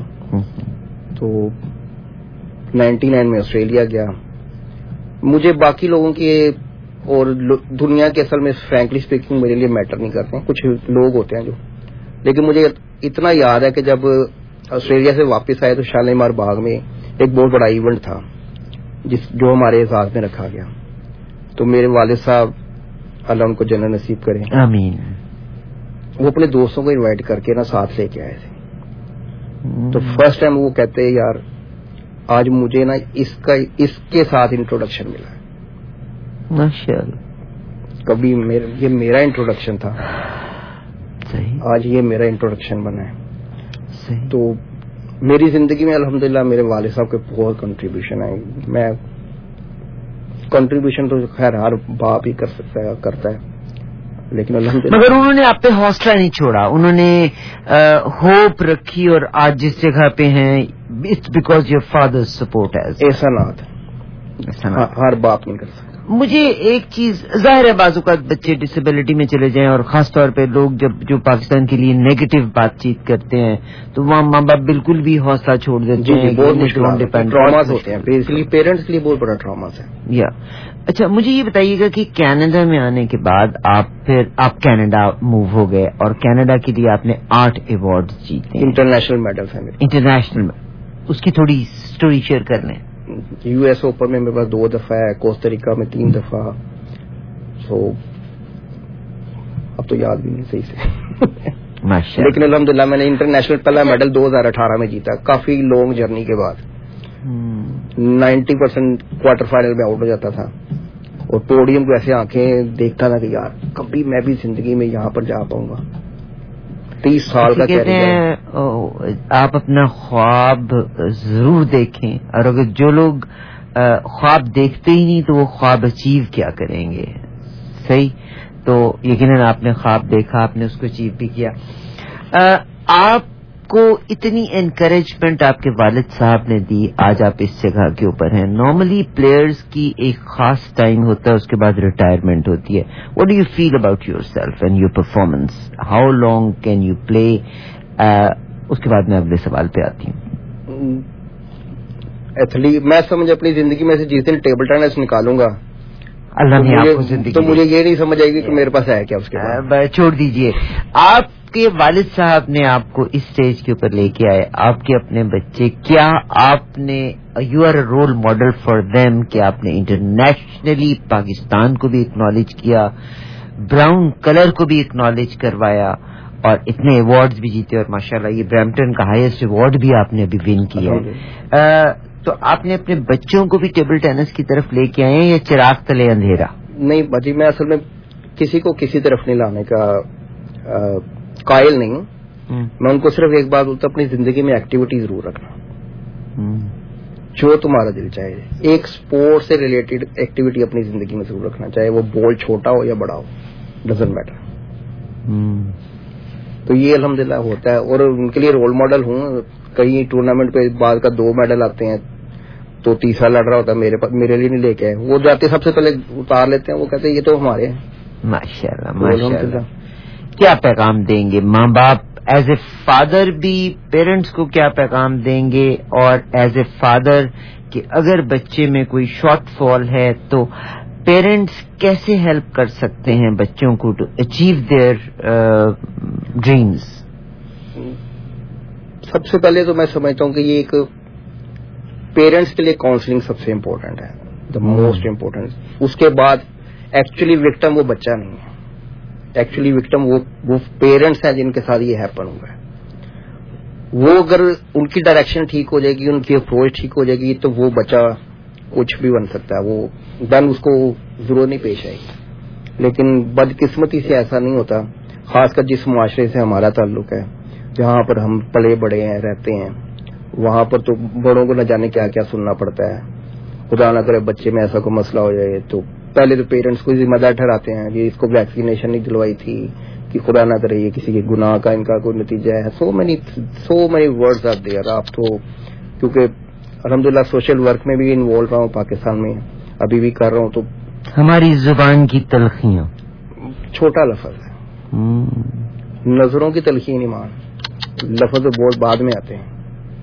S12: تو نائنٹی نائن میں آسٹریلیا گیا. مجھے باقی لوگوں کے اور دنیا کے اصل میں فرینکلی اسپیکنگ میرے لیے میٹر نہیں کرتے ہیں. کچھ لوگ ہوتے ہیں جو, لیکن مجھے اتنا یاد ہے کہ جب آسٹریلیا سے واپس آئے تو شالیمار باغ میں ایک بہت بڑا ایونٹ تھا جس جو ہمارے اعزاز میں رکھا گیا. تو میرے والد صاحب, اللہ ان کو جنت نصیب کرے,
S2: آمین,
S12: وہ اپنے دوستوں کو انوائٹ کر کے نا ساتھ لے کے آئے تھے. تو فرسٹ ٹائم وہ کہتے یار آج مجھے نا اس کا اس کے ساتھ انٹروڈکشن ملا ہے.
S2: ماشاءاللہ,
S12: کبھی یہ میرا انٹروڈکشن تھا, آج یہ میرا انٹروڈکشن بنا ہے. تو میری زندگی میں الحمدللہ میرے والد صاحب کے بہت کنٹریبیوشن ہے. میں کنٹریبیوشن تو خیر ہر باپ ہی کر سکتا ہے, کرتا ہے, لیکن الحمدللہ
S2: مگر انہوں نے آپ پہ حوصلہ نہیں چھوڑا. انہوں نے ہوپ رکھی اور آج جس جگہ پہ ہیں it's because your father support ہے.
S12: ایسا نہ تھا, ہر باپ نہیں کر سکتا.
S2: مجھے ایک چیز ظاہر ہے, بعض اوقات بچے ڈسیبلٹی میں چلے جائیں اور خاص طور پہ لوگ جب جو پاکستان کے لیے نیگیٹو بات چیت کرتے ہیں تو وہاں ماں باپ بالکل بھی حوصلہ چھوڑ دیتے ہیں.
S12: بہت ٹراماز ہوتے ہیں, پیرنٹس کے لیے بہت بڑا ٹراماز ہے.
S2: یا اچھا, مجھے یہ بتائیے گا کہ کینیڈا میں آنے کے بعد آپ پھر آپ کینیڈا موو ہو گئے اور کینیڈا کے لیے آپ نے آٹھ ایوارڈ جیتے,
S12: انٹرنیشنل میڈلس ہیں میرے.
S2: انٹرنیشنل, اس کی تھوڑی اسٹوری شیئر کر لیں.
S12: یو ایس اوپن میں میرے پاس دو دفعہ ہے, کوسٹاریکا میں تین دفعہ. سو اب تو یاد بھی نہیں صحیح سے, لیکن الحمدللہ میں نے انٹرنیشنل پہلا میڈل دو ہزار اٹھارہ میں جیتا, کافی لانگ جرنی کے بعد. نائنٹی پرسینٹ کوارٹر فائنل میں آؤٹ ہو جاتا تھا اور پوڈیم کو ایسے آنکھیں دیکھتا تھا کہ یار کبھی میں بھی زندگی میں یہاں پر جا پاؤں گا. تیس سال کا
S2: کہتے ہیں آپ اپنا خواب ضرور دیکھیں, اور اگر جو لوگ خواب دیکھتے ہی نہیں تو وہ خواب اچیو کیا کریں گے. صحیح, تو یقیناً آپ نے خواب دیکھا, آپ نے اس کو اچیو بھی کیا. آپ کو اتنی انکریجمنٹ آپ کے والد صاحب نے دی, آج آپ اس جگہ کے اوپر ہیں. نارملی پلیئرز کی ایک خاص ٹائم ہوتا ہے, اس کے بعد ریٹائرمنٹ ہوتی ہے. What do you feel about yourself and your performance? How long can you play? اس کے بعد میں اگلے سوال پہ آتی ہوں.
S12: ایتھلیٹ میں سمجھ اپنی زندگی میں سے جس دن ٹیبل ٹینس نکالوں گا
S2: اللہ نے آپ کو زندگی
S12: تو مجھے یہ نہیں سمجھ آئے گی کہ میرے پاس ہے کیا. اس کے بعد
S2: چھوڑ دیجئے, آپ کے والد صاحب نے آپ کو اس سٹیج کے اوپر لے کے آئے, آپ کے اپنے بچے, کیا آپ نے you are a role model for them کہ آپ نے انٹرنیشنلی پاکستان کو بھی اکنالج کیا, براؤن کلر کو بھی اکنالج کروایا اور اتنے ایوارڈز بھی جیتے, اور ماشاءاللہ یہ برمپٹن کا ہائیسٹ ایوارڈ بھی آپ نے ابھی ون کیا. تو آپ نے اپنے بچوں کو بھی ٹیبل ٹینس کی طرف لے کے آئے ہیں یا چراغ تلے اندھیرا؟
S12: نہیں باجی, میں اصل میں کسی کو کسی طرف نہیں لانے کا قائل نہیں ہوں, میں ان کو صرف ایک بات بولتا ہوں، اپنی زندگی میں ایکٹیویٹی ضرور رکھنا، جو تمہارا دل چاہے، ایک سپورٹ سے ریلیٹڈ ایکٹیویٹی اپنی زندگی میں ضرور رکھنا، چاہے وہ بال چھوٹا ہو یا بڑا ہو، ڈزنٹ میٹر. تو یہ الحمدللہ ہوتا ہے، اور ان کے لیے رول ماڈل ہوں. کئی ٹورنامنٹ پہ بعد کا دو میڈل آتے ہیں تو تیسرا لڑ رہا ہوتا ہے، میرے میرے لیے نہیں لے کے آئے، وہ جاتے سب سے پہلے اتار لیتے ہیں، وہ کہتے ہیں یہ تو ہمارے ہیں.
S2: ماشاءاللہ ماشاءاللہ. کیا پیغام دیں گے ماں باپ ایز اے فادر بھی پیرنٹس کو، کیا پیغام دیں گے؟ اور ایز اے فادر کہ اگر بچے میں کوئی شارٹ فال ہے تو پیرنٹس کیسے ہیلپ کر سکتے ہیں بچوں کو ٹو اچیو دیئر ڈریمز؟
S12: سب سے پہلے تو میں سمجھتا ہوں کہ یہ ایک پیرنٹس کے لیے کاؤنسلنگ سب سے امپورٹنٹ ہے، دا موسٹ امپورٹنٹ. اس کے بعد ایکچولی وکٹم وہ بچہ نہیں ہے، ایکچولی وکٹم وہ وہ پیرنٹس ہیں جن کے ساتھ یہ ہیپن ہوا ہے. وہ اگر ان کی ڈائریکشن ٹھیک ہو جائے گی، ان کی اپروچ ٹھیک ہو جائے گی، تو وہ بچہ کچھ بھی بن سکتا ہے، وہ دن اس کو ضرورت نہیں پیش آئے گی. لیکن بدقسمتی سے ایسا نہیں ہوتا، خاص کر جس معاشرے سے ہمارا تعلق ہے، جہاں پر ہم پلے بڑے ہیں رہتے ہیں، وہاں پر تو بڑوں کو نہ جانے کیا کیا سننا پڑتا ہے. خدا نہ کرے بچے میں ایسا کوئی مسئلہ ہو جائے تو پہلے تو پیرنٹس کو ذمہ دار ٹھہراتے ہیں کہ اس کو ویکسینیشن نہیں دلوائی تھی، کہ خدا نہ کرے یہ کسی کے گناہ کا ان کا کوئی نتیجہ ہے. So many so many words are there. آپ تو کیونکہ الحمدللہ سوشل ورک میں بھی انوالو رہا ہوں، پاکستان میں ابھی بھی کر رہا ہوں، تو
S2: ہماری زبان کی تلخیاں
S12: چھوٹا لفظ ہے، نظروں کی تلخی نہیں مان، لفظ تو بہت بعد میں آتے ہیں.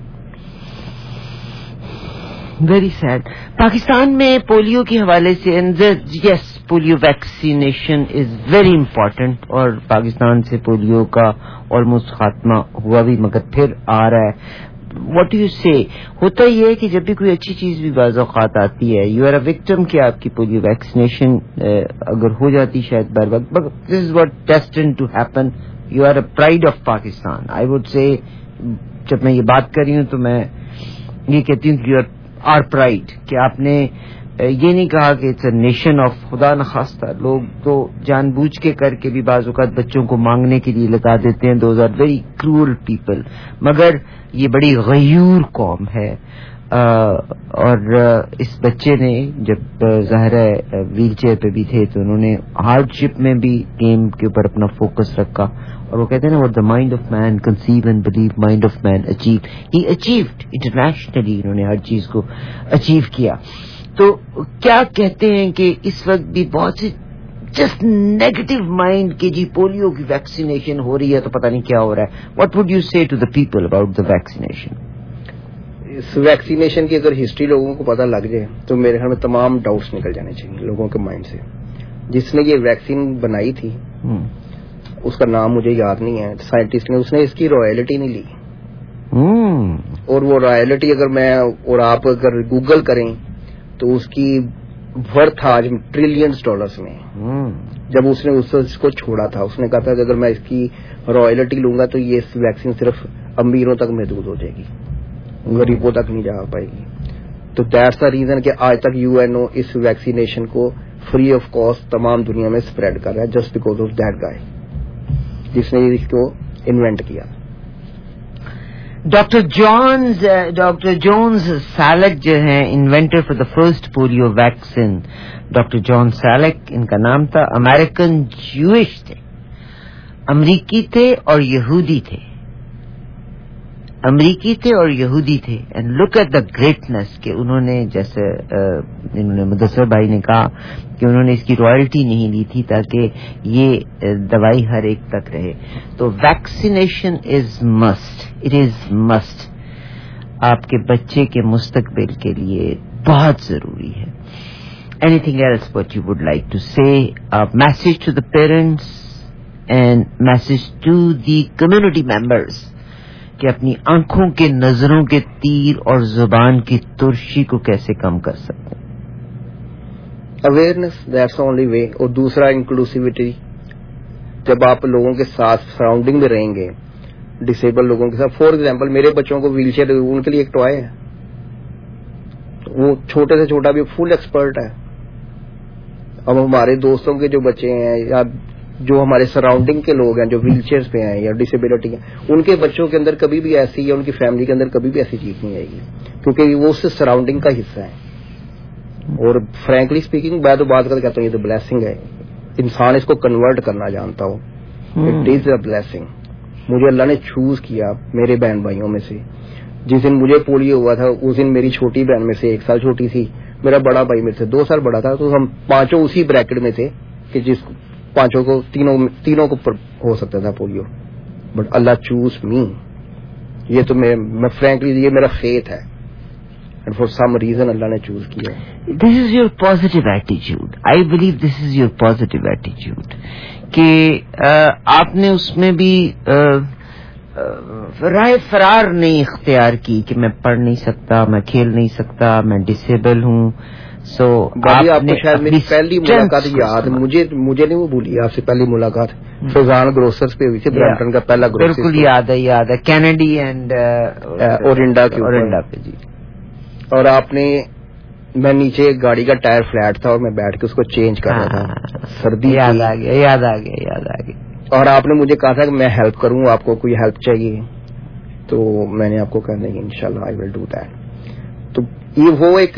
S2: Very sad. پاکستان میں پولیو کے حوالے سے yes polio vaccination is very important, اور پاکستان سے پولیو کا آلموسٹ خاتمہ ہوا بھی مگر پھر آ رہا ہے. واٹ ڈو یو سے؟ ہوتا یہ ہے کہ جب بھی کوئی اچھی چیز بھی بعض اوقات آتی ہے، یو آر اے وکٹم کہ آپ کی پولیو ویکسینیشن اگر ہو جاتی شاید بر وقت، but this is what destined to happen. You are a pride of Pakistan. I would say جب میں یہ بات کر رہی ہوں تو میں یہ کہتی ہوں کہ یو آر آر پرائڈ، کہ آپ نے یہ نہیں کہا کہ اٹس اے نیشن آف. خدا نخواستہ لوگ تو جان بوجھ کے کر کے بھی بعض اوقات بچوں کو مانگنے کے لیے لگا دیتے ہیں. Those are very cruel people. مگر یہ بڑی غیور قوم ہے. اور اس بچے نے جب ظاہر ہے ویل چیئر پہ بھی تھے تو انہوں نے ہارڈ شپ میں بھی گیم کے اوپر اپنا فوکس رکھا، اور وہ کہتے ہیں نا what the mind of man conceive and believe mind of man achieve. he achieved internationally. انہوں نے ہر چیز کو اچیو کیا. تو کیا کہتے ہیں کہ اس وقت بھی بہت سے جسٹ نیگیٹو مائنڈ کہ جی پولیو کی ویکسینیشن ہو رہی ہے تو پتہ نہیں کیا ہو رہا ہے. What would you say to the people about the vaccination?
S12: اس ویکسینیشن کی اگر ہسٹری لوگوں کو پتہ لگ جائے تو میرے خیال میں تمام ڈاؤٹس نکل جانے چاہیے لوگوں کے مائنڈ سے. جس نے یہ ویکسین بنائی تھی اس کا نام مجھے یاد نہیں ہے، سائنٹسٹ نے، اس نے اس کی رائلٹی نہیں لی. اور وہ رائلٹی اگر میں اور آپ اگر گوگل کریں تو اس کی ورتھ آج ٹریلینز ڈالرز میں. جب اس نے اس کو چھوڑا تھا اس نے کہا تھا کہ اگر میں اس کی رائلٹی لوں گا تو یہ ویکسین صرف امیروں تک محدود ہو جائے گی، غریبوں تک نہیں جا پائے گی. تو دیٹس دا ریزن کہ آج تک یو این او اس ویکسینیشن کو فری آف کاسٹ تمام دنیا میں اسپریڈ کر رہا ہے، just because of that guy جس نے اس کو انوینٹ کیا.
S2: Doctor Jones doctor Jones Salk جو ہیں inventor for the first polio vaccine, doctor John Salk ان کا نام تھا. امریکن جوئش تھے، امریکی تھے اور یہودی تھے، امریکی تھے اور یہودی تھے. And look at the greatness کہ انہوں نے جیسے انہوں نے مدثر بھائی نے کہا کہ انہوں نے اس کی رائلٹی نہیں لی تھی تاکہ یہ دوائی ہر ایک تک رہے. تو vaccination is must, it is must. آپ کے بچے کے مستقبل کے لیے بہت ضروری ہے. Anything else what you would like to say? Message to the parents and message to the community members کہ اپنی آنکھوں کے نظروں کے تیر اور زبان کی ترشی کو کیسے کم کر سکتے ہیں.
S12: Awareness, that's only way. اور دوسرا انکلوسیوٹی. جب آپ لوگوں کے ساتھ سراؤنڈنگ میں رہیں گے ڈسیبل لوگوں کے ساتھ، فار ایگزامپل میرے بچوں کو ویل چیئر ان کے لیے ایک ٹوائے ہے، وہ چھوٹے سے چھوٹا بھی فل ایکسپرٹ ہے. اب ہمارے دوستوں کے جو بچے ہیں یا جو ہمارے سراؤنڈنگ کے لوگ ہیں جو ویل چیئر پہ ہیں یا ڈسیبلٹی ہیں, ان کے بچوں کے اندر کبھی بھی ایسی یا ان کی فیملی کے اندر کبھی بھی ایسی چیز نہیں آئے گی, کیونکہ وہ اس سے سراؤنڈنگ کا حصہ ہے. اور فرینکلی اسپیکنگ میں تو بات کر کہتا ہوں یہ تو بلیسنگ ہے, انسان اس کو کنورٹ کرنا جانتا ہو. It is a blessing. مجھے اللہ نے چوز کیا میرے بہن بھائیوں میں سے. جس دن مجھے پولیو ہوا تھا اس دن میری چھوٹی بہن میں سے ایک سال چھوٹی تھی, میرا بڑا بھائی میرے سے دو سال بڑا تھا, تو ہم پانچوں اسی بریکٹ میں تھے کہ جس پانچوں کو تینوں تینوں کو ہو سکتا تھا پولیو, بٹ اللہ چوز می. یہ تو میں فرینکلی یہ میرا فیتھ ہے, اینڈ فار سم ریزن اللہ نے چوز کیا.
S2: دس is your positive ایٹیچیوڈ. I believe this is your positive ایٹیچیوڈ کہ آپ نے اس میں بھی رائے فرار نہیں اختیار کی کہ میں پڑھ نہیں سکتا, میں کھیل نہیں سکتا, میں ڈسیبل ہوں. سو
S12: آپ کو شاید میری پہلی ملاقات یاد, مجھے مجھے نہیں وہ بھولی, آپ سے پہلی ملاقات فیضان گروسرز پہ ہوئی تھی, برامپٹن کا پہلا گروسر.
S2: بالکل یاد ہے, یاد ہے, کینیڈی اینڈ
S12: اورنڈا کے
S2: اورنڈا پہ. جی.
S12: اور آپ نے, میں نیچے گاڑی کا ٹائر فلیٹ تھا اور میں بیٹھ کے اس کو چینج کر رہا تھا, سردی.
S2: یاد آ گیا, یاد آ گیا, یاد آ گیا.
S12: اور آپ نے مجھے کہا تھا کہ میں ہیلپ کروں, آپ کو کوئی ہیلپ چاہیے, تو میں نے آپ کو کہا نہیں انشاءاللہ آئی ول ڈو دیٹ. تو یہ وہ ایک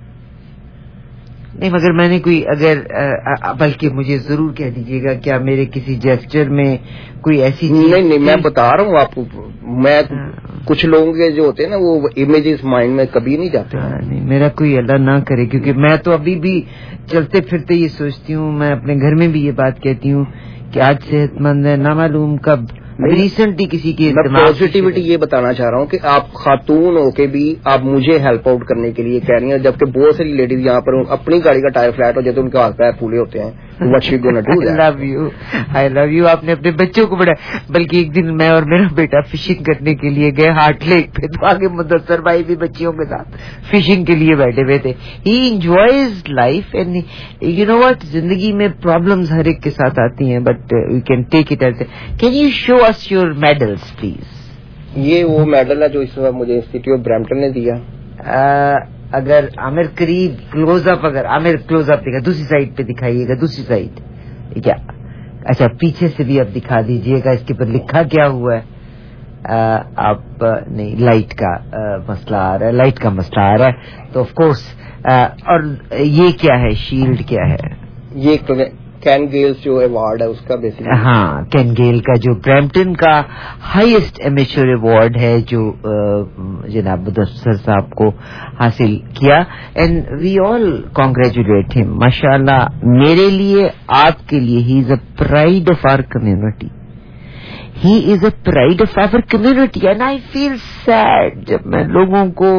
S2: نہیں, مگر میں نے کوئی اگر بلکہ مجھے ضرور کہہ دیجیے گا کیا میرے کسی جیسچر میں کوئی ایسی چیز.
S12: نہیں نہیں, میں بتا رہا ہوں آپ کو, میں کچھ لوگوں کے جو ہوتے ہیں نا وہ امیجز مائنڈ میں کبھی نہیں جاتے.
S2: نہیں, میرا کوئی اللہ نہ کرے, کیونکہ میں تو ابھی بھی چلتے پھرتے یہ سوچتی ہوں, میں اپنے گھر میں بھی یہ بات کہتی ہوں کہ آج صحت مند ہے, نہ معلوم کب ریسنٹلی کسی کی.
S12: میں پازیٹیوٹی یہ بتانا چاہ رہا ہوں کہ آپ خاتون ہو کے بھی آپ مجھے ہیلپ آؤٹ کرنے کے لیے کہہ رہی ہیں, جبکہ بہت ساری لیڈیز یہاں پر اپنی گاڑی کا ٹائر فلیٹ ہو جاتا ہے, ان کے ہاتھ پیر پھولے ہوتے ہیں.
S2: Love you, I love you. آپ نے اپنے بچوں کو بڑا, بلکہ ایک دن میں اور میرا بیٹا فشنگ کرنے کے لیے گئے ہارٹ لیک پہ, تو آگے مدثر بھائی بھی بچیوں کے ساتھ فشنگ کے لیے بیٹھے ہوئے تھے. He enjoys life, and you know what, زندگی میں پرابلمز ہر ایک کے ساتھ آتی ہیں, but we can take it easy. Can you show us your medals please?
S12: یہ وہ میڈل ہے جو اس وقت مجھے انسٹیٹیوٹ برامپٹن نے دیا.
S2: اگر عامر قریب کلوز اپ, اگر عامر کلوز اپ دکھا, دوسری سائڈ پہ دکھائیے گا, دوسری سائڈ کیا, اچھا پیچھے سے بھی آپ دکھا دیجیے گا, اس کے اوپر لکھا کیا ہوا ہے. آپ نہیں, لائٹ کا مسئلہ آ رہا ہے, لائٹ کا مسئلہ آ رہا ہے, تو آف کورس. اور یہ کیا ہے, شیلڈ کیا ہے؟
S12: یہ کین گیل جو ایوارڈ ہے اس کا بیسیکلی.
S2: ہاں, کین گیل کا جو برامپٹن کا ہائیسٹ امیچور ایوارڈ ہے, جو جناب مدثر صاحب کو حاصل کیا, اینڈ وی آل کانگریچولیٹ ہم. ماشاء اللہ, میرے لیے, آپ کے لیے, he is a pride of our community. He is a pride of our community, and I feel sad جب میں لوگوں کو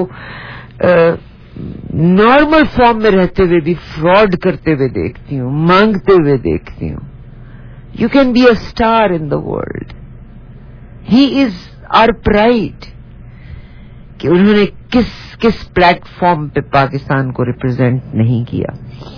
S2: نارمل فارم میں رہتے ہوئے بھی فراڈ کرتے ہوئے دیکھتی ہوں, مانگتے ہوئے دیکھتی ہوں. You can be a star in the world. He is our pride کہ انہوں نے کس کس پلیٹ فارم پہ پاکستان کو ریپرزینٹ نہیں کیا.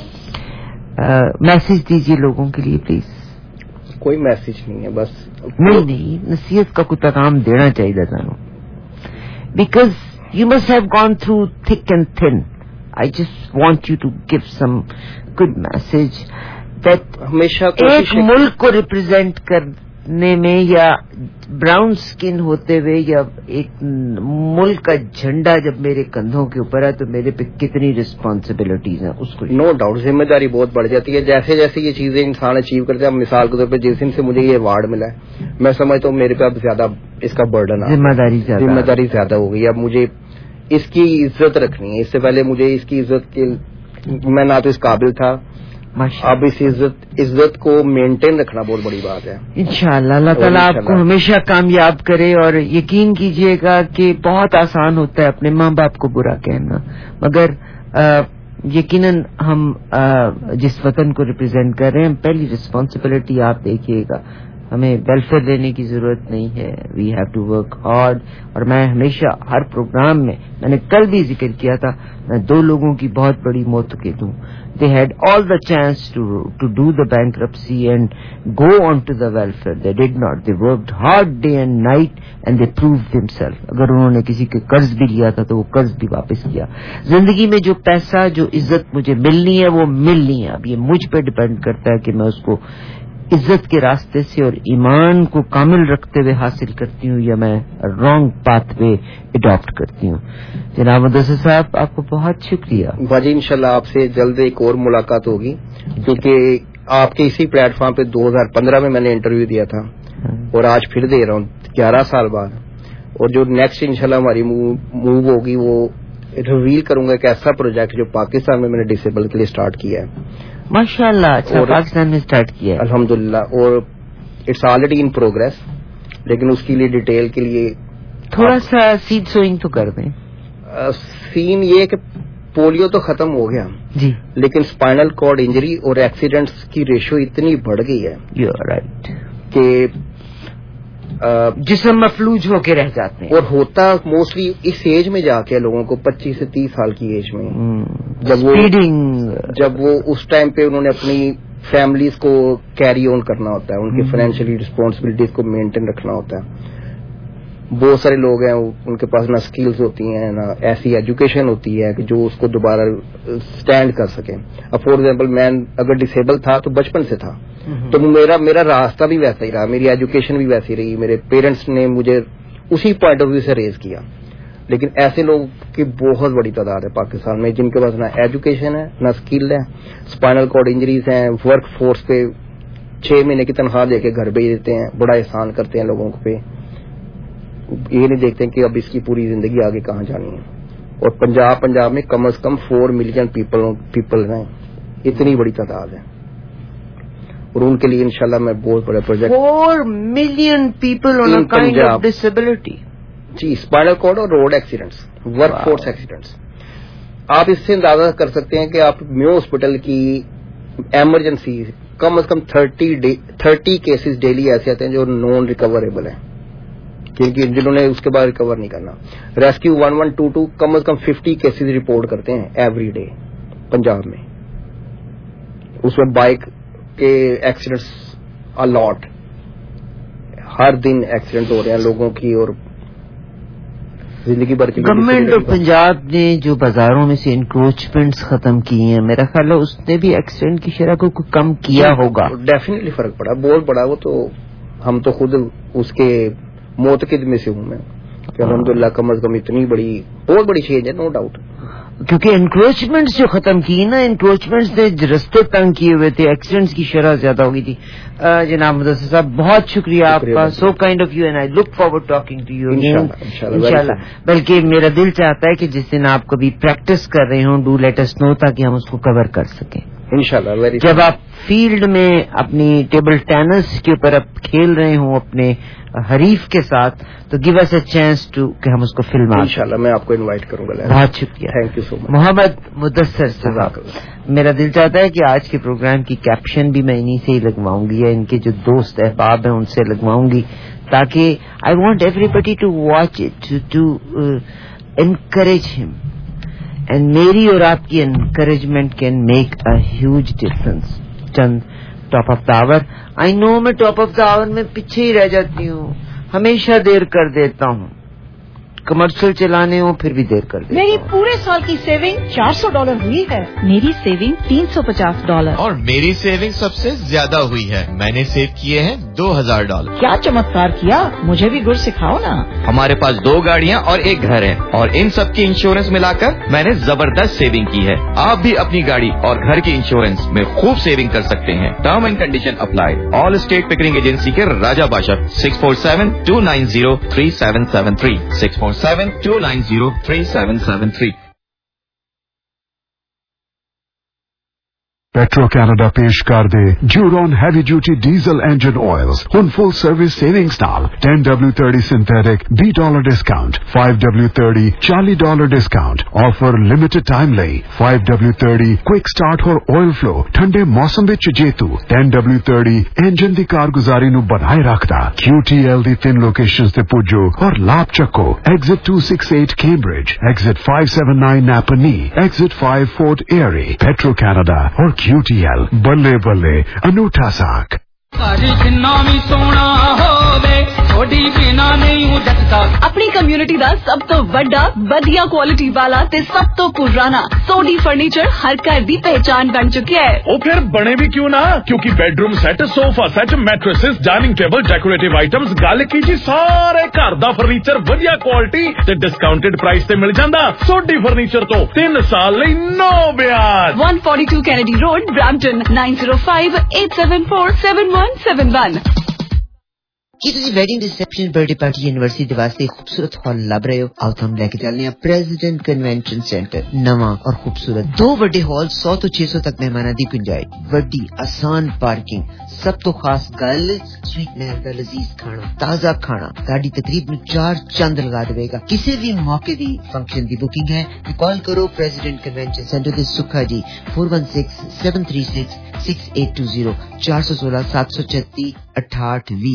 S2: میسج دیجیے لوگوں کے لیے پلیز.
S12: کوئی میسج نہیں ہے, بس
S2: نہیں نہیں, نصیحت کا کوئی پیغام دینا چاہیے تھا, because you must have gone through thick and thin. I just want you to give some good message that ایک ملک کو ریپرزینٹ کرنے میں, یا براؤن سکن ہوتے ہوئے, یا ایک ملک کا جھنڈا جب میرے کندھوں کے اوپر ہے تو میرے پہ کتنی ریسپانسبلٹیز ہیں, اس کو
S12: نو ڈاؤٹ ذمہ داری بہت بڑھ جاتی ہے. جیسے جیسے یہ چیزیں انسان اچیو کرتے ہیں, مثال کے طور پہ جس دن سے مجھے یہ ایوارڈ ملا ہے, میں سمجھتا ہوں میرے پہ اب زیادہ اس کا برڈن ہے,
S2: ذمہ داری زیادہ
S12: ذمہ داری زیادہ ہو گئی. اب مجھے اس کی عزت رکھنی ہے. اس سے پہلے مجھے اس کی عزت کی, میں نہ تو اس قابل تھا, اب اس عزت عزت کو مینٹین رکھنا بہت بڑی بات ہے.
S2: انشاءاللہ اللہ تعالیٰ آپ کو ہمیشہ کامیاب کرے. اور یقین کیجئے گا کہ بہت آسان ہوتا ہے اپنے ماں باپ کو برا کہنا, مگر یقیناً ہم جس وطن کو ریپرزینٹ کر رہے ہیں, پہلی ریسپانسبلٹی آپ دیکھیے گا, ہمیں ویلفیئر لینے کی ضرورت نہیں ہے. We have to work hard. اور میں ہمیشہ ہر پروگرام میں, میں نے کل بھی ذکر کیا تھا, میں دو لوگوں کی بہت بڑی موتقد ہوں. They had all the chance to to do the bankruptcy and go on to the welfare. They did not. They worked hard day and night and they proved themselves. اگر انہوں نے کسی کے قرض بھی لیا تھا تو وہ قرض بھی واپس کیا. زندگی میں جو پیسہ, جو عزت مجھے ملنی ہے وہ ملنی ہے. اب یہ مجھ پہ ڈیپینڈ کرتا ہے کہ میں اس کو عزت کے راستے سے اور ایمان کو کامل رکھتے ہوئے حاصل کرتی ہوں یا میں رانگ پاتھ پہ اڈاپٹ کرتی ہوں. جناب مدثر صاحب آپ کو بہت شکریہ.
S12: باجی انشاءاللہ آپ سے جلد ایک اور ملاقات ہوگی, کیونکہ آپ کے اسی پلیٹ فارم پہ دو ہزار پندرہ میں میں نے انٹرویو دیا تھا اور آج پھر دے رہا ہوں گیارہ سال بعد. اور جو نیکسٹ انشاءاللہ ہماری موو ہوگی وہ ریویل کروں گا ایک ایسا پروجیکٹ جو پاکستان میں میں نے ڈسیبل کے لیے اسٹارٹ کیا ہے.
S2: ماشاءاللہ, اچھا پاکستان میں اسٹارٹ کیا ہے
S12: الحمدللہ, اور اٹس آلریڈی ان پروگرس, لیکن اس کے لیے ڈیٹیل کے لیے
S2: تھوڑا سا سیڈ سوئنگ تو کر دیں.
S12: سین یہ کہ پولیو تو ختم ہو گیا
S2: جی,
S12: لیکن اسپائنل کارڈ انجری اور ایکسیڈنٹس کی ریشو اتنی بڑھ گئی ہے
S2: یو آر رائٹ
S12: کہ
S2: جسم مفلوج ہو کے رہ جاتے ہیں.
S12: اور ہوتا موسٹلی اس ایج میں جا کے لوگوں کو پچیس سے تیس سال کی ایج میں, جب وہ جب وہ اس ٹائم پہ انہوں نے اپنی فیملیز کو کیری آن کرنا ہوتا ہے, ان کی فائنینشیلی رسپانسبلٹیز کو مینٹین رکھنا ہوتا ہے. بہت سارے لوگ ہیں ان کے پاس نہ اسکلز ہوتی ہیں نہ ایسی ایجوکیشن ہوتی ہے کہ جو اس کو دوبارہ اسٹینڈ کر سکیں. اب فار ایگزامپل میں اگر ڈسیبل تھا تو بچپن سے تھا, تو میرا میرا راستہ بھی ویسا ہی رہا, میری ایجوکیشن بھی ویسی رہی, میرے پیرنٹس نے مجھے اسی پوائنٹ آف ویو سے ریز کیا. لیکن ایسے لوگ کی بہت بڑی تعداد ہے پاکستان میں جن کے پاس نہ ایجوکیشن ہے نہ اسکل ہے, اسپائنل کارڈ انجریز ہیں, ورک فورس پہ چھ مہینے کی تنخواہ دے کے گھر بھیج دیتے ہیں, بڑا احسان کرتے ہیں لوگوں پہ, یہ نہیں دیکھتے کہ اب اس کی پوری زندگی آگے کہاں جانی ہے. اور پنجاب پنجاب میں کم از کم فور ملین پیپل پیپل ہیں, اتنی بڑی تعداد ہے, اور ان کے لیے انشاءاللہ میں بہت بڑا project.
S2: Four million people on a kind of disability.
S12: جی, اسپائنل کارڈ اور road accidents, work force accidents. آپ اس سے اندازہ کر سکتے ہیں کہ آپ میو ہاسپٹل کی ایمرجنسی کم از کم تھرٹی تھرٹی کیسز ڈیلی ایسے آتے ہیں جو نان ریکوریبل ہیں, کیونکہ جنہوں نے اس کے بعد ریکور نہیں کرنا. Rescue one one two two کم از کم ففٹی کیسز رپورٹ کرتے ہیں ایوری ڈے پنجاب میں. اس میں بائک کے ایکسیڈنٹس الاٹ, ہر دن ایکسیڈنٹ ہو رہے ہیں لوگوں کی, اور زندگی بھر کی.
S2: گورنمنٹ آف پنجاب نے جو بازاروں میں سے انکروچمنٹس ختم کی ہیں, میرا خیال ہے اس نے بھی ایکسیڈنٹ کی شرح کو کم کیا ہوگا.
S12: ڈیفینیٹلی فرق پڑا, بہت بڑا. وہ تو ہم تو خود اس کے موتقد میں سے ہوں میں کہ الحمدللہ کم از کم اتنی بڑی بہت بڑی چینج ہے, نو ڈاؤٹ.
S2: کیونکہ انکروچمنٹس جو ختم کی نا, انکروچمنٹس نے رستے تنگ کیے ہوئے تھے, ایکسیڈنٹس کی شرح زیادہ ہو گئی تھی. جناب مدثر صاحب بہت شکریہ آپ کا, so kind of you and I look forward talking to you انشاءاللہ. بلکہ میرا دل چاہتا ہے کہ جس دن آپ کبھی پریکٹس کر رہے ہوں ڈو لیٹ اس نو, تاکہ ہم اس کو کور کر سکیں
S12: انشاءاللہ.
S2: جب آپ فیلڈ میں اپنی ٹیبل ٹینس کے اوپر اب کھیل رہے ہوں اپنے حریف کے ساتھ, تو give us a chance to کہ ہم اس کو فلم
S12: انشاءاللہ. میں آپ کو انوائٹ کروں گا.
S2: بہت شکریہ,
S12: thank you so much.
S2: Muhammad Mudassir Sahib, میرا دل چاہتا ہے کہ آج کے پروگرام کی کیپشن بھی میں انہی سے ہی لگواؤں گی, یا ان کے جو دوست احباب ہیں ان سے لگواؤں گی, تاکہ I want everybody to watch it, to encourage ہم, اینڈ میری اور آپ کی encouragement can make a huge difference. چند top of the hour. I know میں ٹاپ آف دا آور میں پیچھے ہی رہ جاتی ہوں, ہمیشہ دیر کر دیتا ہوں, کمرشل چلانے ہوں پھر بھی دیر کر دیتا ہوں.
S10: میری پورے سال کی سیونگ چار سو ڈالر ہوئی ہے. میری سیونگ تین سو پچاس ڈالر.
S4: اور میری سیونگ سب سے زیادہ ہوئی ہے, میں نے سیو کیے ہیں دو ہزار ڈالر.
S10: کیا چمتکار کیا, مجھے بھی گر سکھاؤ نا.
S4: ہمارے پاس دو گاڑیاں اور ایک گھر ہے, اور ان سب کی انشورنس ملا کر میں نے زبردست سیونگ کی ہے. آپ بھی اپنی گاڑی اور گھر کی انشورنس میں خوب سیونگ کر سکتے ہیں. Term and condition apply. All state پکرنگ agency کے Raja Bashar. Six four seven two nine zero three seven seven three six four seven two nine zero three seven seven three.
S5: Petro Canada پیش کر دے Duron heavy duty diesel engine oils ہن فل سروس سیونگز نال ٹین ڈبلیو تھرٹی سنتھیٹک بی dollar discount five W thirty چالی dollar discount offer limited time لئی five W thirty quick start اور آئل فلو ٹھنڈے موسم وچ جیتو ٹین ڈبلیو تھرٹی انجن دی کارگزاری نو بنائے رکھدا کیو ٹی ایل دی تین لوکیشنز تے پجو اور لاب چکو exit two six eight Cambridge exit five seven nine Napanee exit five Fort Erie Petro Canada اور Q T L Balle Balle انوٹھا ساک.
S11: جنا بھی سونا ہو सोडी बिना नहीं हूँ जगता।
S10: अपनी कम्युनिटी ਦਾ ਸਭ ਤੋਂ ਵੱਡਾ ਵਧੀਆ ਕੁਆਲਿਟੀ ਵਾਲਾ ਤੇ ਸਭ ਤੋਂ ਪੁਰਾਣਾ ਸੋਡੀ ਫਰਨੀਚਰ ਹਰ ਘਰ ਦੀ ਪਹਿਚਾਨ ਬਣ ਚੁੱਕਿਆ ਹੈ।
S9: ਉਹ ਫਿਰ ਬਣੇ ਵੀ ਕਿਉਂ ਨਾ, ਕਿਉਂਕਿ bedroom set, sofa set, mattresses, dining table, decorative items, ਗੱਲ ਕੀ ਜੀ ਸਾਰੇ ਘਰ ਦਾ ਫਰਨੀਚਰ ਵਧੀਆ ਕੁਆਲਿਟੀ ਤੇ ਡਿਸਕਾਊਂਟਡ ਪ੍ਰਾਈਸ ਤੇ ਮਿਲ ਜਾਂਦਾ। ਸੋਡੀ ਫਰਨੀਚਰ ਤੋਂ ਤਿੰਨ ਸਾਲ ਲਈ ਨੋ ਵਿਆਜ।
S10: one forty-two Kennedy Road, Brampton, nine zero five eight seven four seven one seven one।
S2: ਕੀ ਤੁਸੀਂ wedding reception, birthday party, university ਦੇ ਵਾਸਤੇ ਖੂਬਸੂਰਤ ਹਾਲ ਲੱਭ ਰਹੇ ਹੋ? ਆਓ ਤੁਹਾਨੂੰ ਲੈ ਕੇ ਚੱਲਦੇ ਹਾਂ ਪ੍ਰੈਜ਼ੀਡੈਂਟ ਕਨਵੈਨਸ਼ਨ ਸੈਂਟਰ। ਨਵਾਂ ਔਰ ਖੂਬਸੂਰਤ ਦੋ ਵੱਡੇ ਹਾਲ, ਸੌ ਤੋਂ ਛੇ ਸੌ ਤੱਕ ਮਹਿਮਾਨਾਂ ਦੀ ਗੁੰਜਾਇਸ਼, ਵੱਡੀ ਆਸਾਨ ਪਾਰਕਿੰਗ, ਸਭ ਤੋਂ ਖਾਸ ਗੱਲ ਸਵੀਟ ਮਹਿਲ ਦਾ ਲਜ਼ੀਜ਼ ਖਾਣਾ, ਤਾਜ਼ਾ ਖਾਣਾ ਤੁਹਾਡੀ ਤਕਰੀਬ ਨੂੰ ਚਾਰ ਚੰਦ ਲਗਾ ਦੇਵੇਗਾ। ਕਿਸੇ ਵੀ ਮੌਕੇ ਦੀ ਫੰਕਸ਼ਨ ਦੀ ਬੁਕਿੰਗ ਹੈ تو کال کرو پریزیڈنٹ کنونشن سینٹر دے سکھا جی four one six seven three six six eight two zero چار سو سولہ سات سو چھتی اٹھاٹھ بھی۔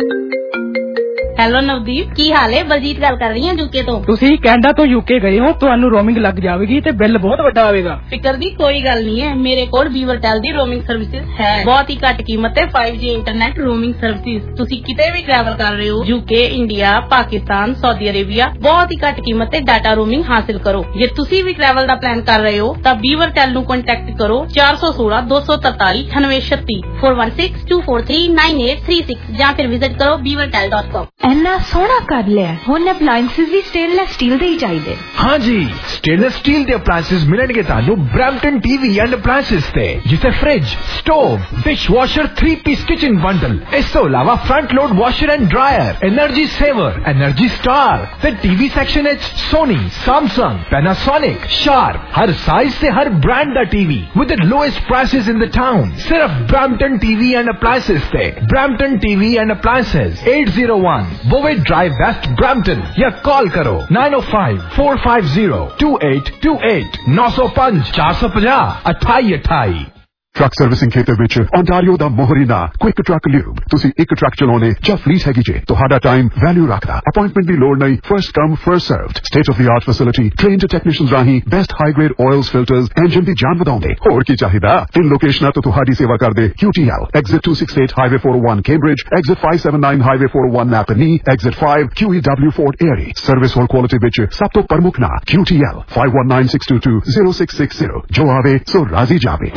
S7: ਹੈਲੋ ਨਵਦੀਪ, ਕੀ ਹਾਲ ਹੈ? ਬਲਜੀਤ ਗੱਲ ਕਰ ਰਹੀ ਹਾਂ ਯੂਕੇ ਤੋਂ।
S8: ਤੁਸੀਂ ਕੈਨੇਡਾ ਤੋਂ ਯੂਕੇ ਗਏ ਹੋ, ਤੁਹਾਨੂੰ ਰੋਮਿੰਗ ਲੱਗ ਜਾਵੇਗੀ ਤੇ ਬਿੱਲ ਬਹੁਤ ਵੱਡਾ ਆਵੇਗਾ।
S7: ਫਿਕਰ ਦੀ ਕੋਈ ਗੱਲ ਨਹੀਂ ਹੈ, ਮੇਰੇ ਕੋਲ ਵੀਵਰਟੈਲ ਦੀ ਰੋਮਿੰਗ ਸਰਵਿਸਿਜ਼ ਹੈ। ਬਹੁਤ ਹੀ ਘੱਟ ਕੀਮਤ ਤੇ five G internet roaming services. ਤੁਸੀਂ ਕਿਤੇ ਵੀ ਟਰੈਵਲ ਕਰ ਰਹੇ ਹੋ, UK, India, Pakistan, Saudi Arabia, ਬਹੁਤ ਹੀ ਘੱਟ ਕੀਮਤ ਤੇ ਡਾਟਾ ਰੋਮਿੰਗ ਹਾਸਿਲ ਕਰੋ। ਜੇ ਤੁਸੀਂ ਵੀ ਟਰੈਵਲ ਦਾ ਪਲਾਨ ਕਰ ਰਹੇ ਹੋ ਤਾਂ ਵੀਵਰਟੈਲ ਨੂੰ ਕੰਟੈਕਟ ਕਰੋ ਚਾਰ ਸੌ ਸੋਲਾਂ ਦੋ ਸੌ ਤਰਤਾਲੀ ਅਠਾਨਵੇਂ ਛੱਤੀ four one six two four three nine eight three six ਜਾਂ ਫਿਰ ਵਿਜ਼ਿਟ ਕਰੋ ਵੀਵਰਟੈਲ ਡਾਟ com।
S10: ਇੰਨਾ ਸੋਹਣਾ ਕਰ ਲਿਆ, ਹੁਣ ਅਪਲਾਈਐਂਸਿਸ ਵੀ ਸਟੇਨਲੈਸ ਸਟੀਲ ਦੇ ਹੀ ਚਾਹੀਦੇ।
S6: ਹਾਂ ਜੀ, ਸਟੇਨਲੈਸ ਸਟੀਲ ਦੇ ਅਪਲਾਈਐਂਸਿਸ ਮਿਲਣਗੇ ਤੁਹਾਨੂੰ ਬ੍ਰੈਂਪਟਨ ਟੀਵੀ ਐਂਡ ਅਪਲਾਈਐਂਸਿਸ ਤੇ, ਜਿੱਥੇ fridge, stove, dish washer, three piece kitchen bundle, ਇਸ ਤੋਂ ਇਲਾਵਾ front load washer and dryer, energy saver, energy star ਤੇ ਟੀਵੀ ਸੈਕਸ਼ਨ ਵਿੱਚ ਸੋਨੀ, ਸੈਮਸੰਗ, ਪੈਨਾਸੋਨਿਕ, ਸ਼ਾਰਪ, ਹਰ ਸਾਈਜ਼ ਤੇ ਹਰ ਬ੍ਰਾਂਡ ਦਾ TV with the lowest prices in the town. ਸਿਰਫ ਬ੍ਰੈਂਪਟਨ ਟੀਵੀ ਐਂਡ ਅਪਲਾਈਐਂਸਿਸ ਤੇ। Brampton TV and appliances eight oh one ਬੋਵੇ ਡਰਾਈਵ ਵੈਸਟ ਬ੍ਰੈਂਪਟਨ ਜਾਂ ਕਾਲ ਕਰੋ nine oh five four five zero two eight two eight nine oh five four five zero ਅਠਾਈ ਅਠਾਈ।
S5: ਟਰੱਕ ਸਰਵਿਸਿੰਗ ਖੇਤਰ ਵਿੱਚ ontario ਦਾ ਮੋਹਰੀ ਨਾਂ ਕੁਇਕ ਟਰੱਕ ਲਿਊਬ। ਤੁਸੀਂ ਇੱਕ ਟਰੱਕ ਚਲਾਉਣੇ ਜਾਂ ਫਲੀਟ ਹੈਗੀ ਜੇ, ਤੁਹਾਡਾ ਟਾਈਮ ਵੈਲਿਊ ਰੱਖਦਾ। ਅਪਾਇੰਟਮੈਂਟ ਦੀ ਲੋੜ ਨਹੀਂ, first come first served. State of the art facility, trained technicians ਰਾਹੀਂ best high grade oils, filters, engine ਦੀ ਜਾਨ ਵਧਾਉਂਦੇ। ਹੋਰ ਕੀ ਚਾਹੀਦਾ? ਤਿੰਨ ਲੋਕੇਸ਼ਨਾਂ ਤੋਂ ਤੁਹਾਡੀ ਸੇਵਾ ਕਰਦੇ Q T L, Exit two sixty-eight Highway four oh one Cambridge, Exit five seventy-nine Highway four oh one Napanee, Exit five Q E W Fort Erie। Service ਹੋਰ ਕੁਆਲਿਟੀ ਵਿੱਚ ਸਭ ਤੋਂ ਪ੍ਰਮੁੱਖ ਨਾਂ Q T L five one nine six two two zero six six zero। ਜੋ ਆਵੇ ਸੋ ਰਾਜ਼ੀ ਜਾਵੇ।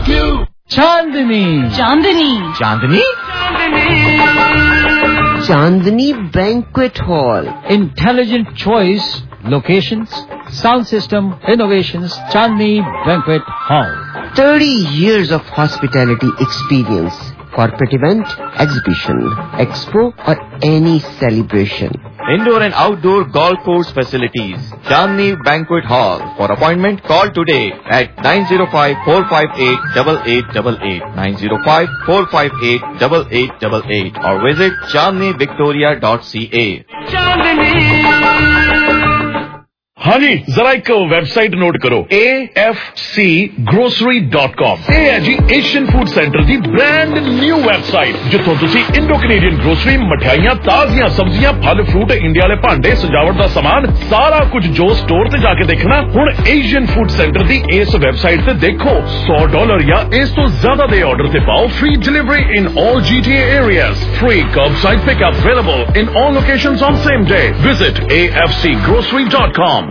S1: Chandni
S10: Chandni
S2: Chandni Chandni banquet hall.
S1: Intelligent choice, locations, sound system, innovations, Chandni banquet hall.
S2: thirty years of hospitality experience, corporate event, exhibition, expo or any celebration.
S4: Indoor and outdoor golf course facilities. Chandni Banquet Hall. For appointment, call today at nine zero five four five eight eight eight eight eight, nine zero five four five eight eight eight eight eight or visit chandni victoria dot c a.
S9: ਹਾਂ ਜੀ, ਜ਼ਰਾ ਇੱਕ ਵੈਬਸਾਈਟ ਨੋਟ ਕਰੋ A F C grocery dot com। ਇਹ ਹੈ ਜੀ ਏਸ਼ੀਅਨ ਫੂਡ ਸੈਂਟਰ ਦੀ ਬ੍ਰਾਂਡ ਨਿਊ ਵੈਬਸਾਈਟ, ਜਿੱਥੋਂ ਤੁਸੀਂ ਇੰਡੋ ਕੈਨੇਡੀਅਨ ਗਰੋਸਰੀ, ਮਠਿਆਈਆਂ, ਤਾਜ਼ੀਆਂ ਸਬਜ਼ੀਆਂ, ਫਲ ਫਰੂਟ, ਇੰਡੀਆ ਵਾਲੇ ਭਾਂਡੇ, ਸਜਾਵਟ ਦਾ ਸਮਾਨ, ਸਾਰਾ ਕੁਝ ਜੋ ਸਟੋਰ ਤੇ ਜਾ ਕੇ ਦੇਖਣਾ, ਹੁਣ ਏਸ਼ੀਅਨ ਫੂਡ ਸੈਂਟਰ ਦੀ ਇਸ ਵੈਬਸਾਈਟ ਤੇ ਦੇਖੋ। ਸੌ ਡਾਲਰ ਜਾਂ ਇਸ ਤੋਂ ਜ਼ਿਆਦਾ ਦੇ ਆਰਡਰ ਤੇ ਪਾਓ free delivery in all G T A areas, free curbside pickup available in all locations on same day. Visit A F C grocery dot com।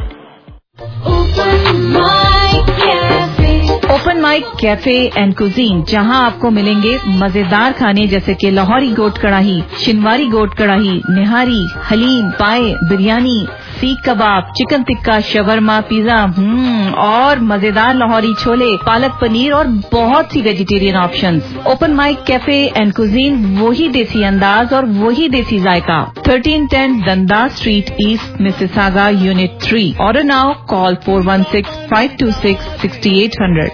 S10: Open mic cafe and cuisine, जहां आपको मिलेंगे मजेदार खाने जैसे कि लाहौरी गोट कढ़ाई, शिनवारी गोट कढ़ाई, निहारी, haleem, paya, biryani, seekh kebab, chicken tikka, shawarma, pizza, हम्म और मजेदार लाहौरी छोले, पालक पनीर और बहुत सी vegetarian options. Open mic cafe and cuisine, वही देसी अंदाज और वही देसी जायका। Thirteen ten Dundas street east, Mississauga, unit three. Order now, call four one six five two six six eight zero zero।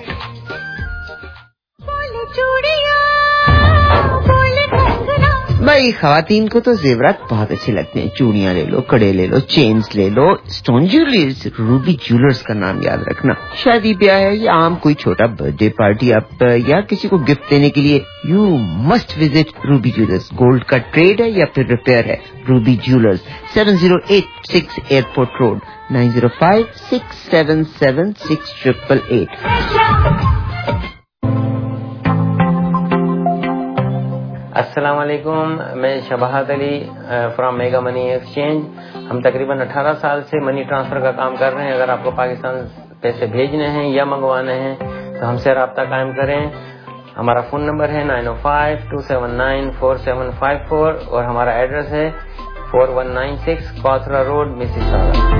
S2: भाई खवातीन को तो जेवरात बहुत अच्छे लगते हैं। चूड़ियां ले लो, कड़े ले लो, चेन्स ले लो, स्टोन ज्वेलरीज। रूबी ज्वेलर्स का नाम याद रखना। शादी ब्याह है या आम कोई छोटा बर्थडे पार्टी आप या किसी को गिफ्ट देने के लिए, you must visit Ruby jewellers. Gold का ट्रेड है या फिर रिपेयर है, Ruby jewellers, seven zero eight six airport road, nine zero five six seven seven six eight eight eight।
S13: السلام علیکم، میں Shabahat Ali from mega money exchange. ہم تقریباً اٹھارہ سال سے منی ٹرانسفر کا کام کر رہے ہیں. اگر آپ کو پاکستان پیسے بھیجنے ہیں یا منگوانے ہیں تو ہم سے رابطہ قائم کریں. ہمارا فون نمبر ہے nine O five two seven nine four seven five four اور ہمارا ایڈریس ہے فور ون نائن سکس کوتھرا روڈ مسیساگا.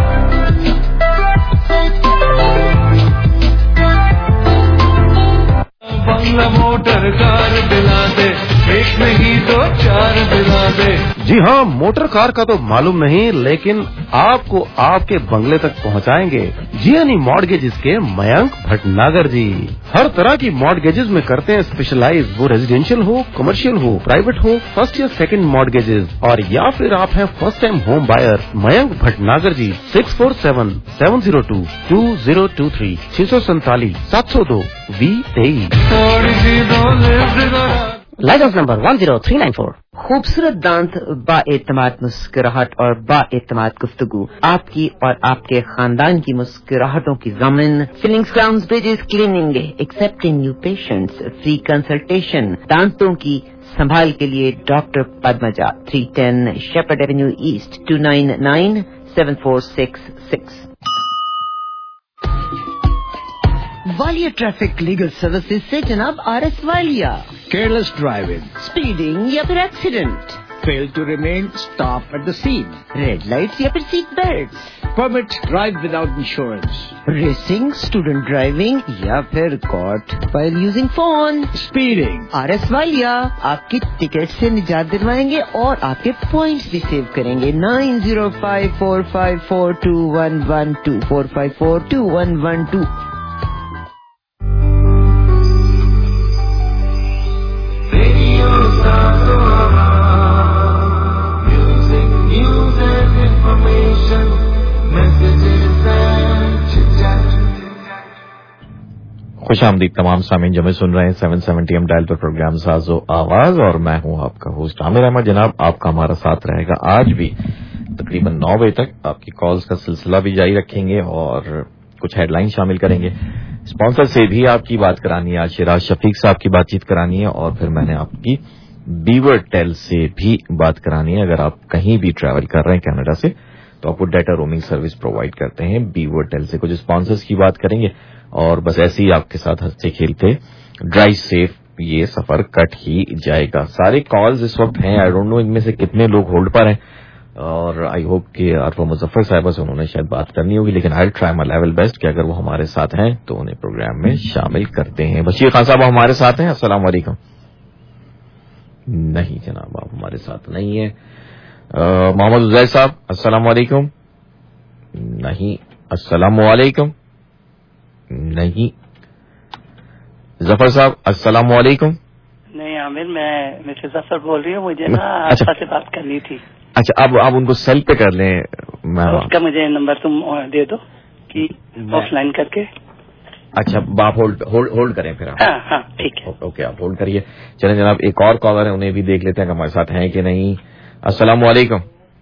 S11: بنگلہ موٹر کار دلا دے، ایک نہیں دو چار دلا دے.
S14: جی ہاں، موٹر کار کا تو معلوم نہیں، لیکن آپ کو آپ کے بنگلے تک پہنچائیں گے جی اینی مارگیجز کے میانک بھٹناگر جی. ہر طرح کی مارگیجز میں کرتے ہیں اسپیشلائز، وہ ریزیڈینشیل ہو، کمرشل ہو، پرائیویٹ ہو، فرسٹ یا سیکنڈ مارگیجز، اور یا پھر آپ ہیں first time home buyer. Mayank Bhatnagar ji, six four seven seven zero two two zero two three چھ سو سینتالیس سات سو دو وی تیئیس.
S2: Light house number one zero three nine four. خوبصورت دانت، با اعتماد مسکراہٹ اور با اعتماد گفتگو، آپ کی اور آپ کے خاندان کی مسکراہٹوں کی ضامن. Fillings crowns bridges cleaning, accepting new patients, free consultation. دانتوں کی سنبھال کے لیے doctor Padmaja, three ten Sheppard avenue east, two nine nine seven four six six. Walia traffic legal services سے جناب R S Walia.
S15: Careless driving,
S2: speeding یا پھر accident,
S15: fail to remain stop at the scene,
S2: red lights یا پھر seat belts,
S15: permit drive without insurance,
S2: racing, student driving یا پھر cart while using phone,
S15: speeding.
S2: R S Walia آپ کی ٹکٹ سے نجات دلوائیں گے اور آپ کے پوائنٹس بھی سیو کریں گے. Nine zero five four five four two one one two four five four two one one two.
S4: خوش آمدید تمام سامعین جو میں سن رہے ہیں سیون سیونٹی ایم ڈائل پر پروگرام ساز و آواز، اور میں ہوں آپ کا ہوسٹ عامر احمد. جناب آپ کا ہمارا ساتھ رہے گا آج بھی تقریباً نو بجے تک. آپ کی کالز کا سلسلہ بھی جاری رکھیں گے اور کچھ ہیڈ لائن شامل کریں گے. اسپانسر سے بھی آپ کی بات کرانی ہے، آج شراز شفیق صاحب کی بات چیت کرانی ہے، اور پھر میں نے آپ کی بیور ٹیل سے بھی بات کرانی ہے. اگر آپ کہیں بھی ٹریول کر رہے ہیں کینیڈا سے تو آپ کو ڈیٹا رومنگ سروس پرووائڈ کرتے ہیں بیور ٹیل سے. کچھ اسپانسرز کی بات کریں گے اور بس ایسے ہی آپ کے ساتھ ہنستے کھیلتے ڈرائی سیف یہ سفر کٹ ہی جائے گا. سارے کالز اس وقت ہیں، آئی ڈونٹ نو ان میں سے کتنے لوگ ہولڈ پر ہیں، اور آئی ہوپ کہ عارفہ مظفر صاحبہ سے انہوں نے شاید بات کرنی ہوگی، لیکن I try my level best کہ اگر وہ ہمارے ساتھ ہیں تو انہیں پروگرام میں شامل کرتے ہیں. بشیر خان صاحب ہمارے ساتھ ہیں. السلام علیکم. نہیں جناب آپ ہمارے ساتھ نہیں ہیں. محمد عزیر صاحب السلام علیکم. نہیں. السلام علیکم. نہیں. ظفر صاحب السلام علیکم.
S16: نہیں عامر، میں مسٹر ظفر بول رہی ہوں، مجھے نا آپ سے بات کرنی تھی.
S4: اچھا اب آپ ان کو سیل پہ کر لیں.
S16: اس کا مجھے نمبر تم دے دو کہ آف لائن کر کے.
S4: اچھا آپ ہولڈ ہولڈ کریں پھر آپ.
S16: ہاں ہاں ٹھیک ہے.
S4: اوکے آپ ہولڈ کریے. چلیں جناب ایک اور کالر ہے، انہیں بھی دیکھ لیتے ہیں کہ ہمارے ساتھ ہیں کہ نہیں. السلام علیکم.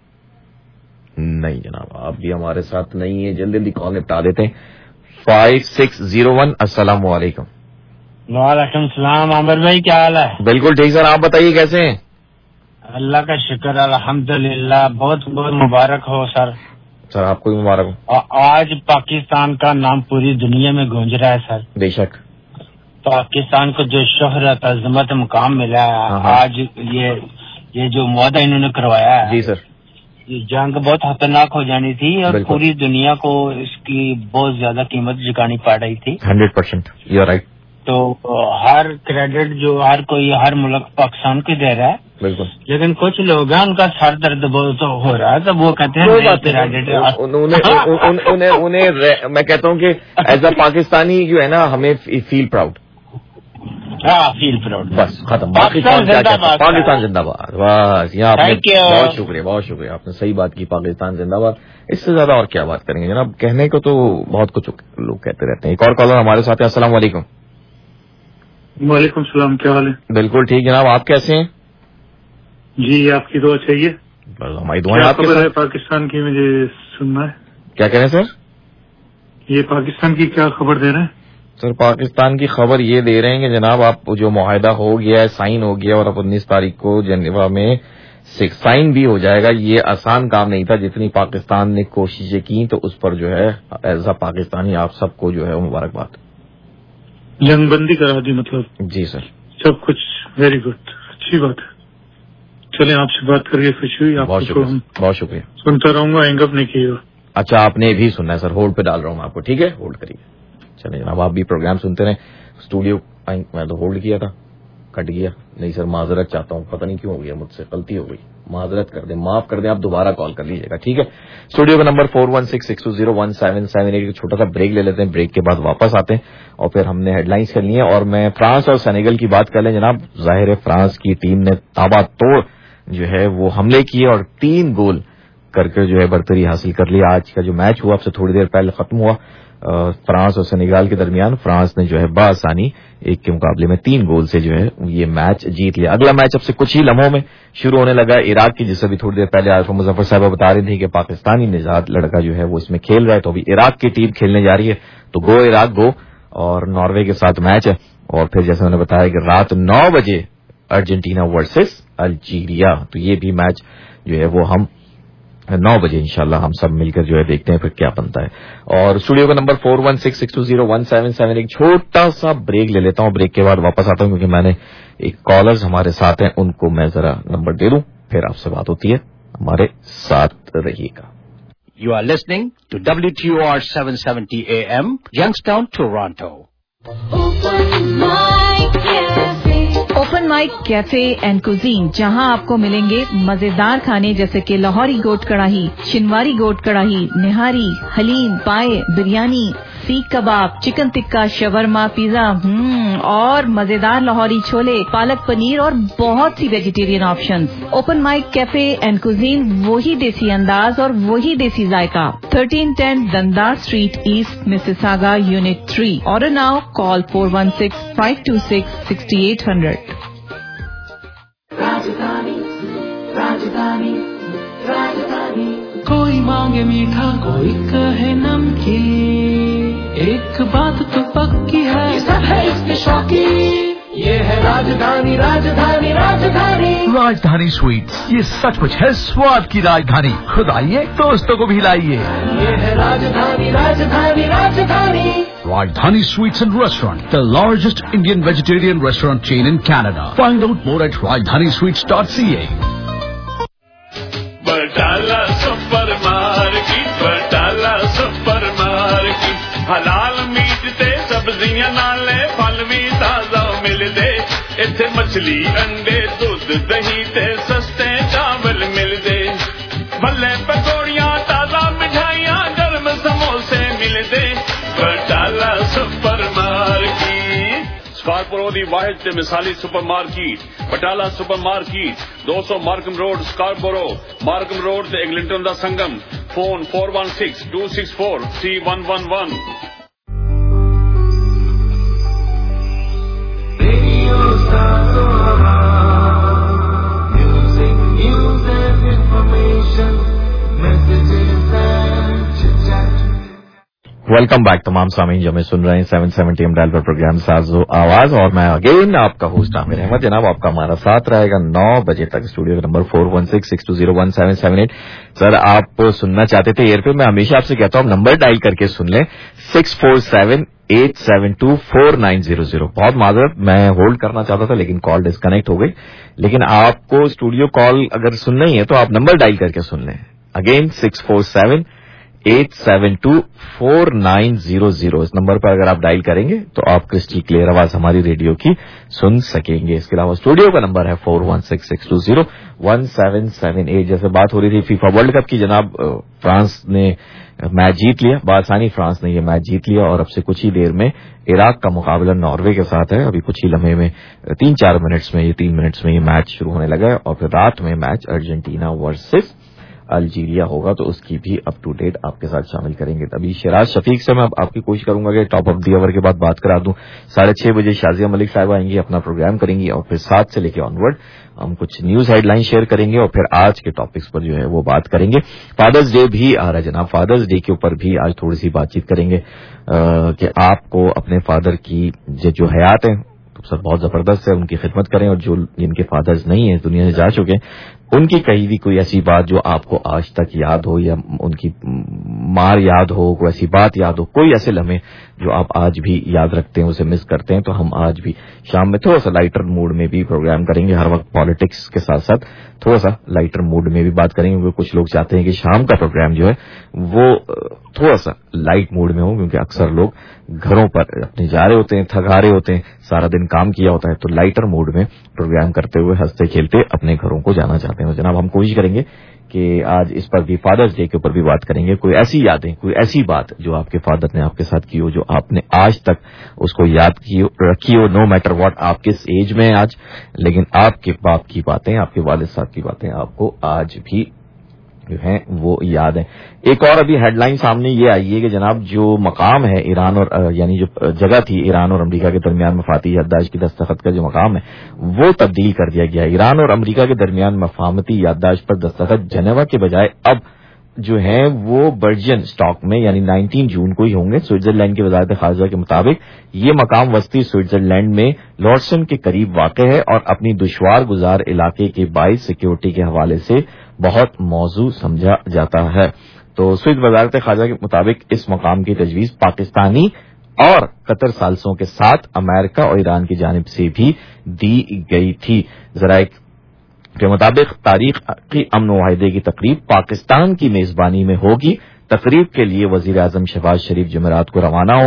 S4: نہیں جناب آپ بھی ہمارے ساتھ نہیں ہیں. جلدی جلدی کال نپٹا دیتے ہیں. Five six zero one. السلام علیکم.
S17: وعلیکم السلام عامر بھائی، کیا حال ہے؟
S4: بالکل ٹھیک سر، آپ بتائیے کیسے ہیں؟
S17: اللہ کا شکر الحمدللہ. بہت بہت مبارک ہو سر.
S4: سر آپ کو بھی مبارک ہو.
S17: آج پاکستان کا نام پوری دنیا میں گونج رہا ہے سر.
S4: بے شک.
S17: پاکستان کو جو شہرت عظمت مقام ملا ہے آج، یہ یہ جو معاہدہ انہوں نے کروایا ہے.
S4: جی سر.
S17: یہ جنگ بہت خطرناک ہو جانی تھی اور پوری دنیا کو اس کی بہت زیادہ قیمت چکانی پڑ رہی تھی.
S4: Hundred percent you are right.
S17: تو ہر کریڈٹ جو ہر کوئی ہر ملک پاکستان کو دے رہا ہے.
S4: بالکل.
S17: لیکن کچھ لوگ ہیں ان کا سر درد بہت ہو رہا ہے، تو وہ کہتے ہیں
S4: میں کہتا ہوں کہ ایز اے پاکستانی جو ہے نا ہمیں فیل پراؤڈ.
S17: ہاں فیل پراؤڈ.
S4: بس ختم. پاکستان پاکستان زندہ باد. بس یہاں آپ نے بہت شکریہ بہت شکریہ آپ نے صحیح بات کی. پاکستان زندہ باد. اس سے زیادہ اور کیا بات کریں گے جناب. کہنے کو تو بہت کچھ لوگ کہتے رہتے ہیں. ایک اور کالر ہمارے ساتھ ہے. السلام علیکم.
S18: وعلیکم السلام، کیا حال ہے؟
S4: بالکل ٹھیک جناب، آپ کیسے ہیں؟
S18: جی آپ کی دعا چاہیے.
S4: ہماری دعائیں آپ کے ساتھ.
S18: پاکستان کی مجھے سننا ہے.
S4: کیا کہہ رہے ہیں سر؟
S18: یہ پاکستان کی کیا خبر دے رہے ہیں؟
S4: سر پاکستان کی خبر یہ دے رہے ہیں کہ جناب آپ جو معاہدہ ہو گیا ہے سائن ہو گیا اور اب انیس تاریخ کو جنیوا میں سائن بھی ہو جائے گا. یہ آسان کام نہیں تھا جتنی پاکستان نے کوششیں کی, تو اس پر جو ہے ایز اے پاکستانی آپ سب کو جو ہے مبارکباد.
S18: جنگ بندی کرا دی مطلب؟
S4: جی سر
S18: سب کچھ ویری گڈ, اچھی بات ہے. چلیں آپ سے بات کریے خوشی ہوئی.
S4: بہت شکریہ بہت شکریہ.
S18: سنتا رہوں گا, اینگ اپ نہیں کیے گا.
S4: اچھا آپ نے بھی سننا ہے سر, ہولڈ پہ ڈال رہا ہوں آپ کو, ٹھیک ہے ہولڈ کریے. چلیں جناب آپ بھی پروگرام سنتے رہیں. اسٹوڈیو میں تو ہولڈ کیا تھا, کٹ گیا. نہیں سر معذرت چاہتا ہوں, پتہ نہیں کیوں ہو گیا, مجھ سے غلطی ہو گئی, معذرت کر دیں, معاف کر دیں. آپ دوبارہ کال کر لیجیے گا, ٹھیک ہے. اسٹوڈیو کا number four one six six two zero one seven seven eight. چھوٹا سا بریک لے لیتے ہیں, بریک کے بعد واپس آتے ہیں اور پھر ہم نے ہیڈ لائنس کرنی ہے. اور میں فرانس اور سینیگل کی بات کر لیں جناب. ظاہر ہے فرانس کی ٹیم نے تابا توڑ جو ہے وہ حملے کیے اور تین گول کر کے جو ہے برتری حاصل کر لی. آج کا جو میچ ہوا اب سے تھوڑی دیر پہلے ختم ہوا فرانس اور سینیگال کے درمیان. فرانس نے جو ہے بآسانی ایک کے مقابلے میں تین گول سے جو ہے یہ میچ جیت لیا. اگلا میچ اب سے کچھ ہی لمحوں میں شروع ہونے لگا عراق کی, جس سے بھی تھوڑی دیر پہلے عارف مظفر صاحبہ بتا رہی تھی کہ پاکستانی نژاد لڑکا جو ہے وہ اس میں کھیل رہا ہے. تو ابھی عراق کی ٹیم کھیلنے جا رہی ہے, تو گو عراق گو, اور ناروے کے ساتھ میچ ہے. اور پھر جیسے میں نے بتایا کہ رات نو بجے ارجنٹینا ورسز الجیریا, تو یہ بھی میچ جو ہے وہ ہم نو بجے انشاءاللہ ہم سب مل کر جو ہے دیکھتے ہیں پھر کیا بنتا ہے. اور اسٹوڈیو کا number four one six six two zero one seven seven. ایک چھوٹا سا بریک لے لیتا ہوں, بریک کے بعد واپس آتا ہوں کیونکہ میں نے ایک کالرز ہمارے ساتھ ہیں, ان کو میں ذرا نمبر دے دوں, پھر آپ سے بات ہوتی ہے. ہمارے ساتھ رہیے گا.
S15: You are listening to W T O R seven seventy A M, Youngstown, Toronto.
S10: Open mic cafe and cuisine, جہاں آپ کو ملیں گے مزیدار کھانے جیسے کہ لاہوری گوٹ کڑاہی, شنواری گوٹ کڑاہی, nihari, haleem, paya, biryani, seekh kebab, chicken tikka, shawarma, pizza, اور مزیدار لاہوری چھولے, پالک پنیر اور بہت سی vegetarian options. Open mic cafe and cuisine, وہی دیسی انداز اور وہی دیسی ذائقہ. Thirteen ten Dundas street east, Mississauga, unit three. Order now, call four one six five two six sixty eight hundred.
S11: Rajdhani Rajdhani Rajdhani. کوئی مانگے میٹھا کوئی کہے نمکین, ایک بات تو پکی ہے یہ سب ہے اس کے شوقین. یہ ہے راجدھانی راجدھانی راجدھانی.
S6: راجدھانی سویٹس, یہ سچ مچ ہے سواد کی راجدھانی. خود آئیے, دوستوں کو بھی لائیے.
S11: یہ ہے Rajdhani Rajdhani Rajdhani.
S3: Rajdhani Sweets and Restaurant, the largest Indian vegetarian restaurant chain in Canada. Find out more at rajdhani sweets dot c a.
S9: Batala Super Market, Batala Super Market. Halal meat te sabziyan naale phal vi taza milde. Ithe machli, ande, dudh, dahi te saste chawal milde. Bhalle pakodiyan, taza mithaiyan, garm samose milde. Batala supermarket, Scarborough دی واحد تے مثالی supermarket. Batala supermarket, دو سو Markham road, Scarborough. Markham road تے ایگلنٹن دا سنگم. Phone four one six two six four three one one one.
S4: Welcome back تمام سامعین جو ہمیں سن رہے ہیں سیون سیونٹی ایم ڈائل پر پروگرام ساز و آواز, اور میں اگین آپ کا ہوسٹ عامر احمد. جناب آپ کا ہمارا ساتھ رہے گا نو بجے تک. اسٹوڈیو کا number four one six six two zero one seven seven eight. Sir آپ سننا چاہتے تھے ایئر پہ, میں ہمیشہ آپ سے کہتا ہوں نمبر ڈائل کر کے سن لیں, six four seven eight seven two four nine zero zero. بہت معذرت, میں ہولڈ کرنا چاہتا تھا لیکن کال ڈسکنیکٹ ہو گئی. لیکن آپ کو اسٹوڈیو کال اگر سننا ہی ہے تو آپ نمبر ڈائل کر کے سن لیں. Again six four seven eight seven two four nine zero zero. اس نمبر پر اگر آپ ڈائل کریں گے تو آپ کرسٹل کلیئر آواز ہماری ریڈیو کی سن سکیں گے. اس کے علاوہ اسٹوڈیو کا نمبر ہے four one six six two zero one seven seven eight. جیسے بات ہو رہی تھی فیفا ورلڈ کپ کی, جناب فرانس نے میچ جیت لیا, بآسانی فرانس نے یہ میچ جیت لیا. اور اب سے کچھ ہی دیر میں عراق کا مقابلہ ناروے کے ساتھ ہے. ابھی کچھ ہی لمحے میں تین چار منٹس میں یہ تین منٹس میں یہ میچ شروع ہونے لگا ہے. اور پھر رات میں میچ ارجنٹینا ورسز الجیریا ہوگا تو اس کی بھی اپ ٹو ڈیٹ آپ کے ساتھ شامل کریں گے. ابھی شراز شفیق سے میں اب آپ کی کوشش کروں گا کہ ٹاپ آف دی اوور کے بعد بات کرا دوں. ساڑھے چھ بجے شازیہ ملک صاحب آئیں گی, اپنا پروگرام کریں گی, اور پھر سات سے لے کے آن ورڈ ہم کچھ نیوز ہیڈ لائن شیئر کریں گے, اور پھر آج کے ٹاپکس پر جو ہے وہ بات کریں گے. فادرز ڈے بھی آ رہا ہے جناب, فادرز ڈے کے اوپر بھی آج تھوڑی سی بات چیت کریں گے کہ آپ کو اپنے فادر کی جو حیات ہیں سر بہت زبردست ہے, ان کی خدمت کریں, اور جو جن کے فادرز نہیں ہیں دنیا سے جا چکے ہیں ان کی کہیں بھی کوئی ایسی بات جو آپ کو آج تک یاد ہو, یا ان کی مار یاد ہو, کوئی ایسی بات یاد ہو, کوئی ایسے لمحے جو آپ آج بھی یاد رکھتے ہیں, اسے مس کرتے ہیں, تو ہم آج بھی شام میں تھوڑا سا لائٹر موڈ میں بھی پروگرام کریں گے. ہر وقت پالیٹکس کے ساتھ ساتھ تھوڑا سا لائٹر موڈ میں بھی بات کریں گے, کیونکہ کچھ لوگ چاہتے ہیں کہ شام کا پروگرام جو ہے وہ تھوڑا سا لائٹ موڈ میں ہو, کیونکہ اکثر لوگ گھروں پر اپنے جا رہے ہوتے ہیں, تھک رہے ہوتے ہیں, سارا دن کام کیا ہوتا ہے, تو لائٹر موڈ میں پروگرام کرتے ہوئے ہنستے کھیلتے اپنے گھروں کو جانا چاہتے ہیں. جناب ہم کوشش کریں گے کہ آج اس پر بھی فادرز ڈے کے اوپر بھی بات کریں گے. کوئی ایسی یادیں, کوئی ایسی بات جو آپ کے فادر نے آپ کے ساتھ کی ہو, جو آپ نے آج تک اس کو یاد کی رکھی ہو, نو میٹر واٹ آپ کس ایج میں ہیں آج, لیکن آپ کے باپ کی باتیں, آپ کے والد صاحب کی باتیں آپ کو آج بھی جو ہیں وہ یاد ہیں. ایک اور ابھی ہیڈ لائن سامنے یہ آئی ہے کہ جناب جو مقام ہے ایران اور یعنی جو جگہ تھی ایران اور امریکہ کے درمیان مفاہمتی یادداشت کی دستخط کا جو مقام ہے وہ تبدیل کر دیا گیا ہے. ایران اور امریکہ کے درمیان مفاہمتی یادداشت پر دستخط جنیوا کے بجائے اب جو ہیں وہ برجن اسٹاک میں یعنی نائنٹین جون کو ہی ہوں گے. سوئٹزرلینڈ کی وزارت خارجہ کے مطابق یہ مقام وسطی سوئٹزرلینڈ میں لارسن کے قریب واقع ہے اور اپنی دشوار گزار علاقے کے باعث سیکیورٹی کے حوالے سے بہت موزوں سمجھا جاتا ہے. تو سوئس وزارت خارجہ کے مطابق اس مقام کی تجویز پاکستانی اور قطر ثالثوں کے ساتھ امریکہ اور ایران کی جانب سے بھی دی گئی تھی. ذرائع کے مطابق تاریخی امن معاہدے کی تقریب پاکستان کی میزبانی میں ہوگی. تقریب کے لیے وزیر اعظم شہباز شریف جمعرات کو روانہ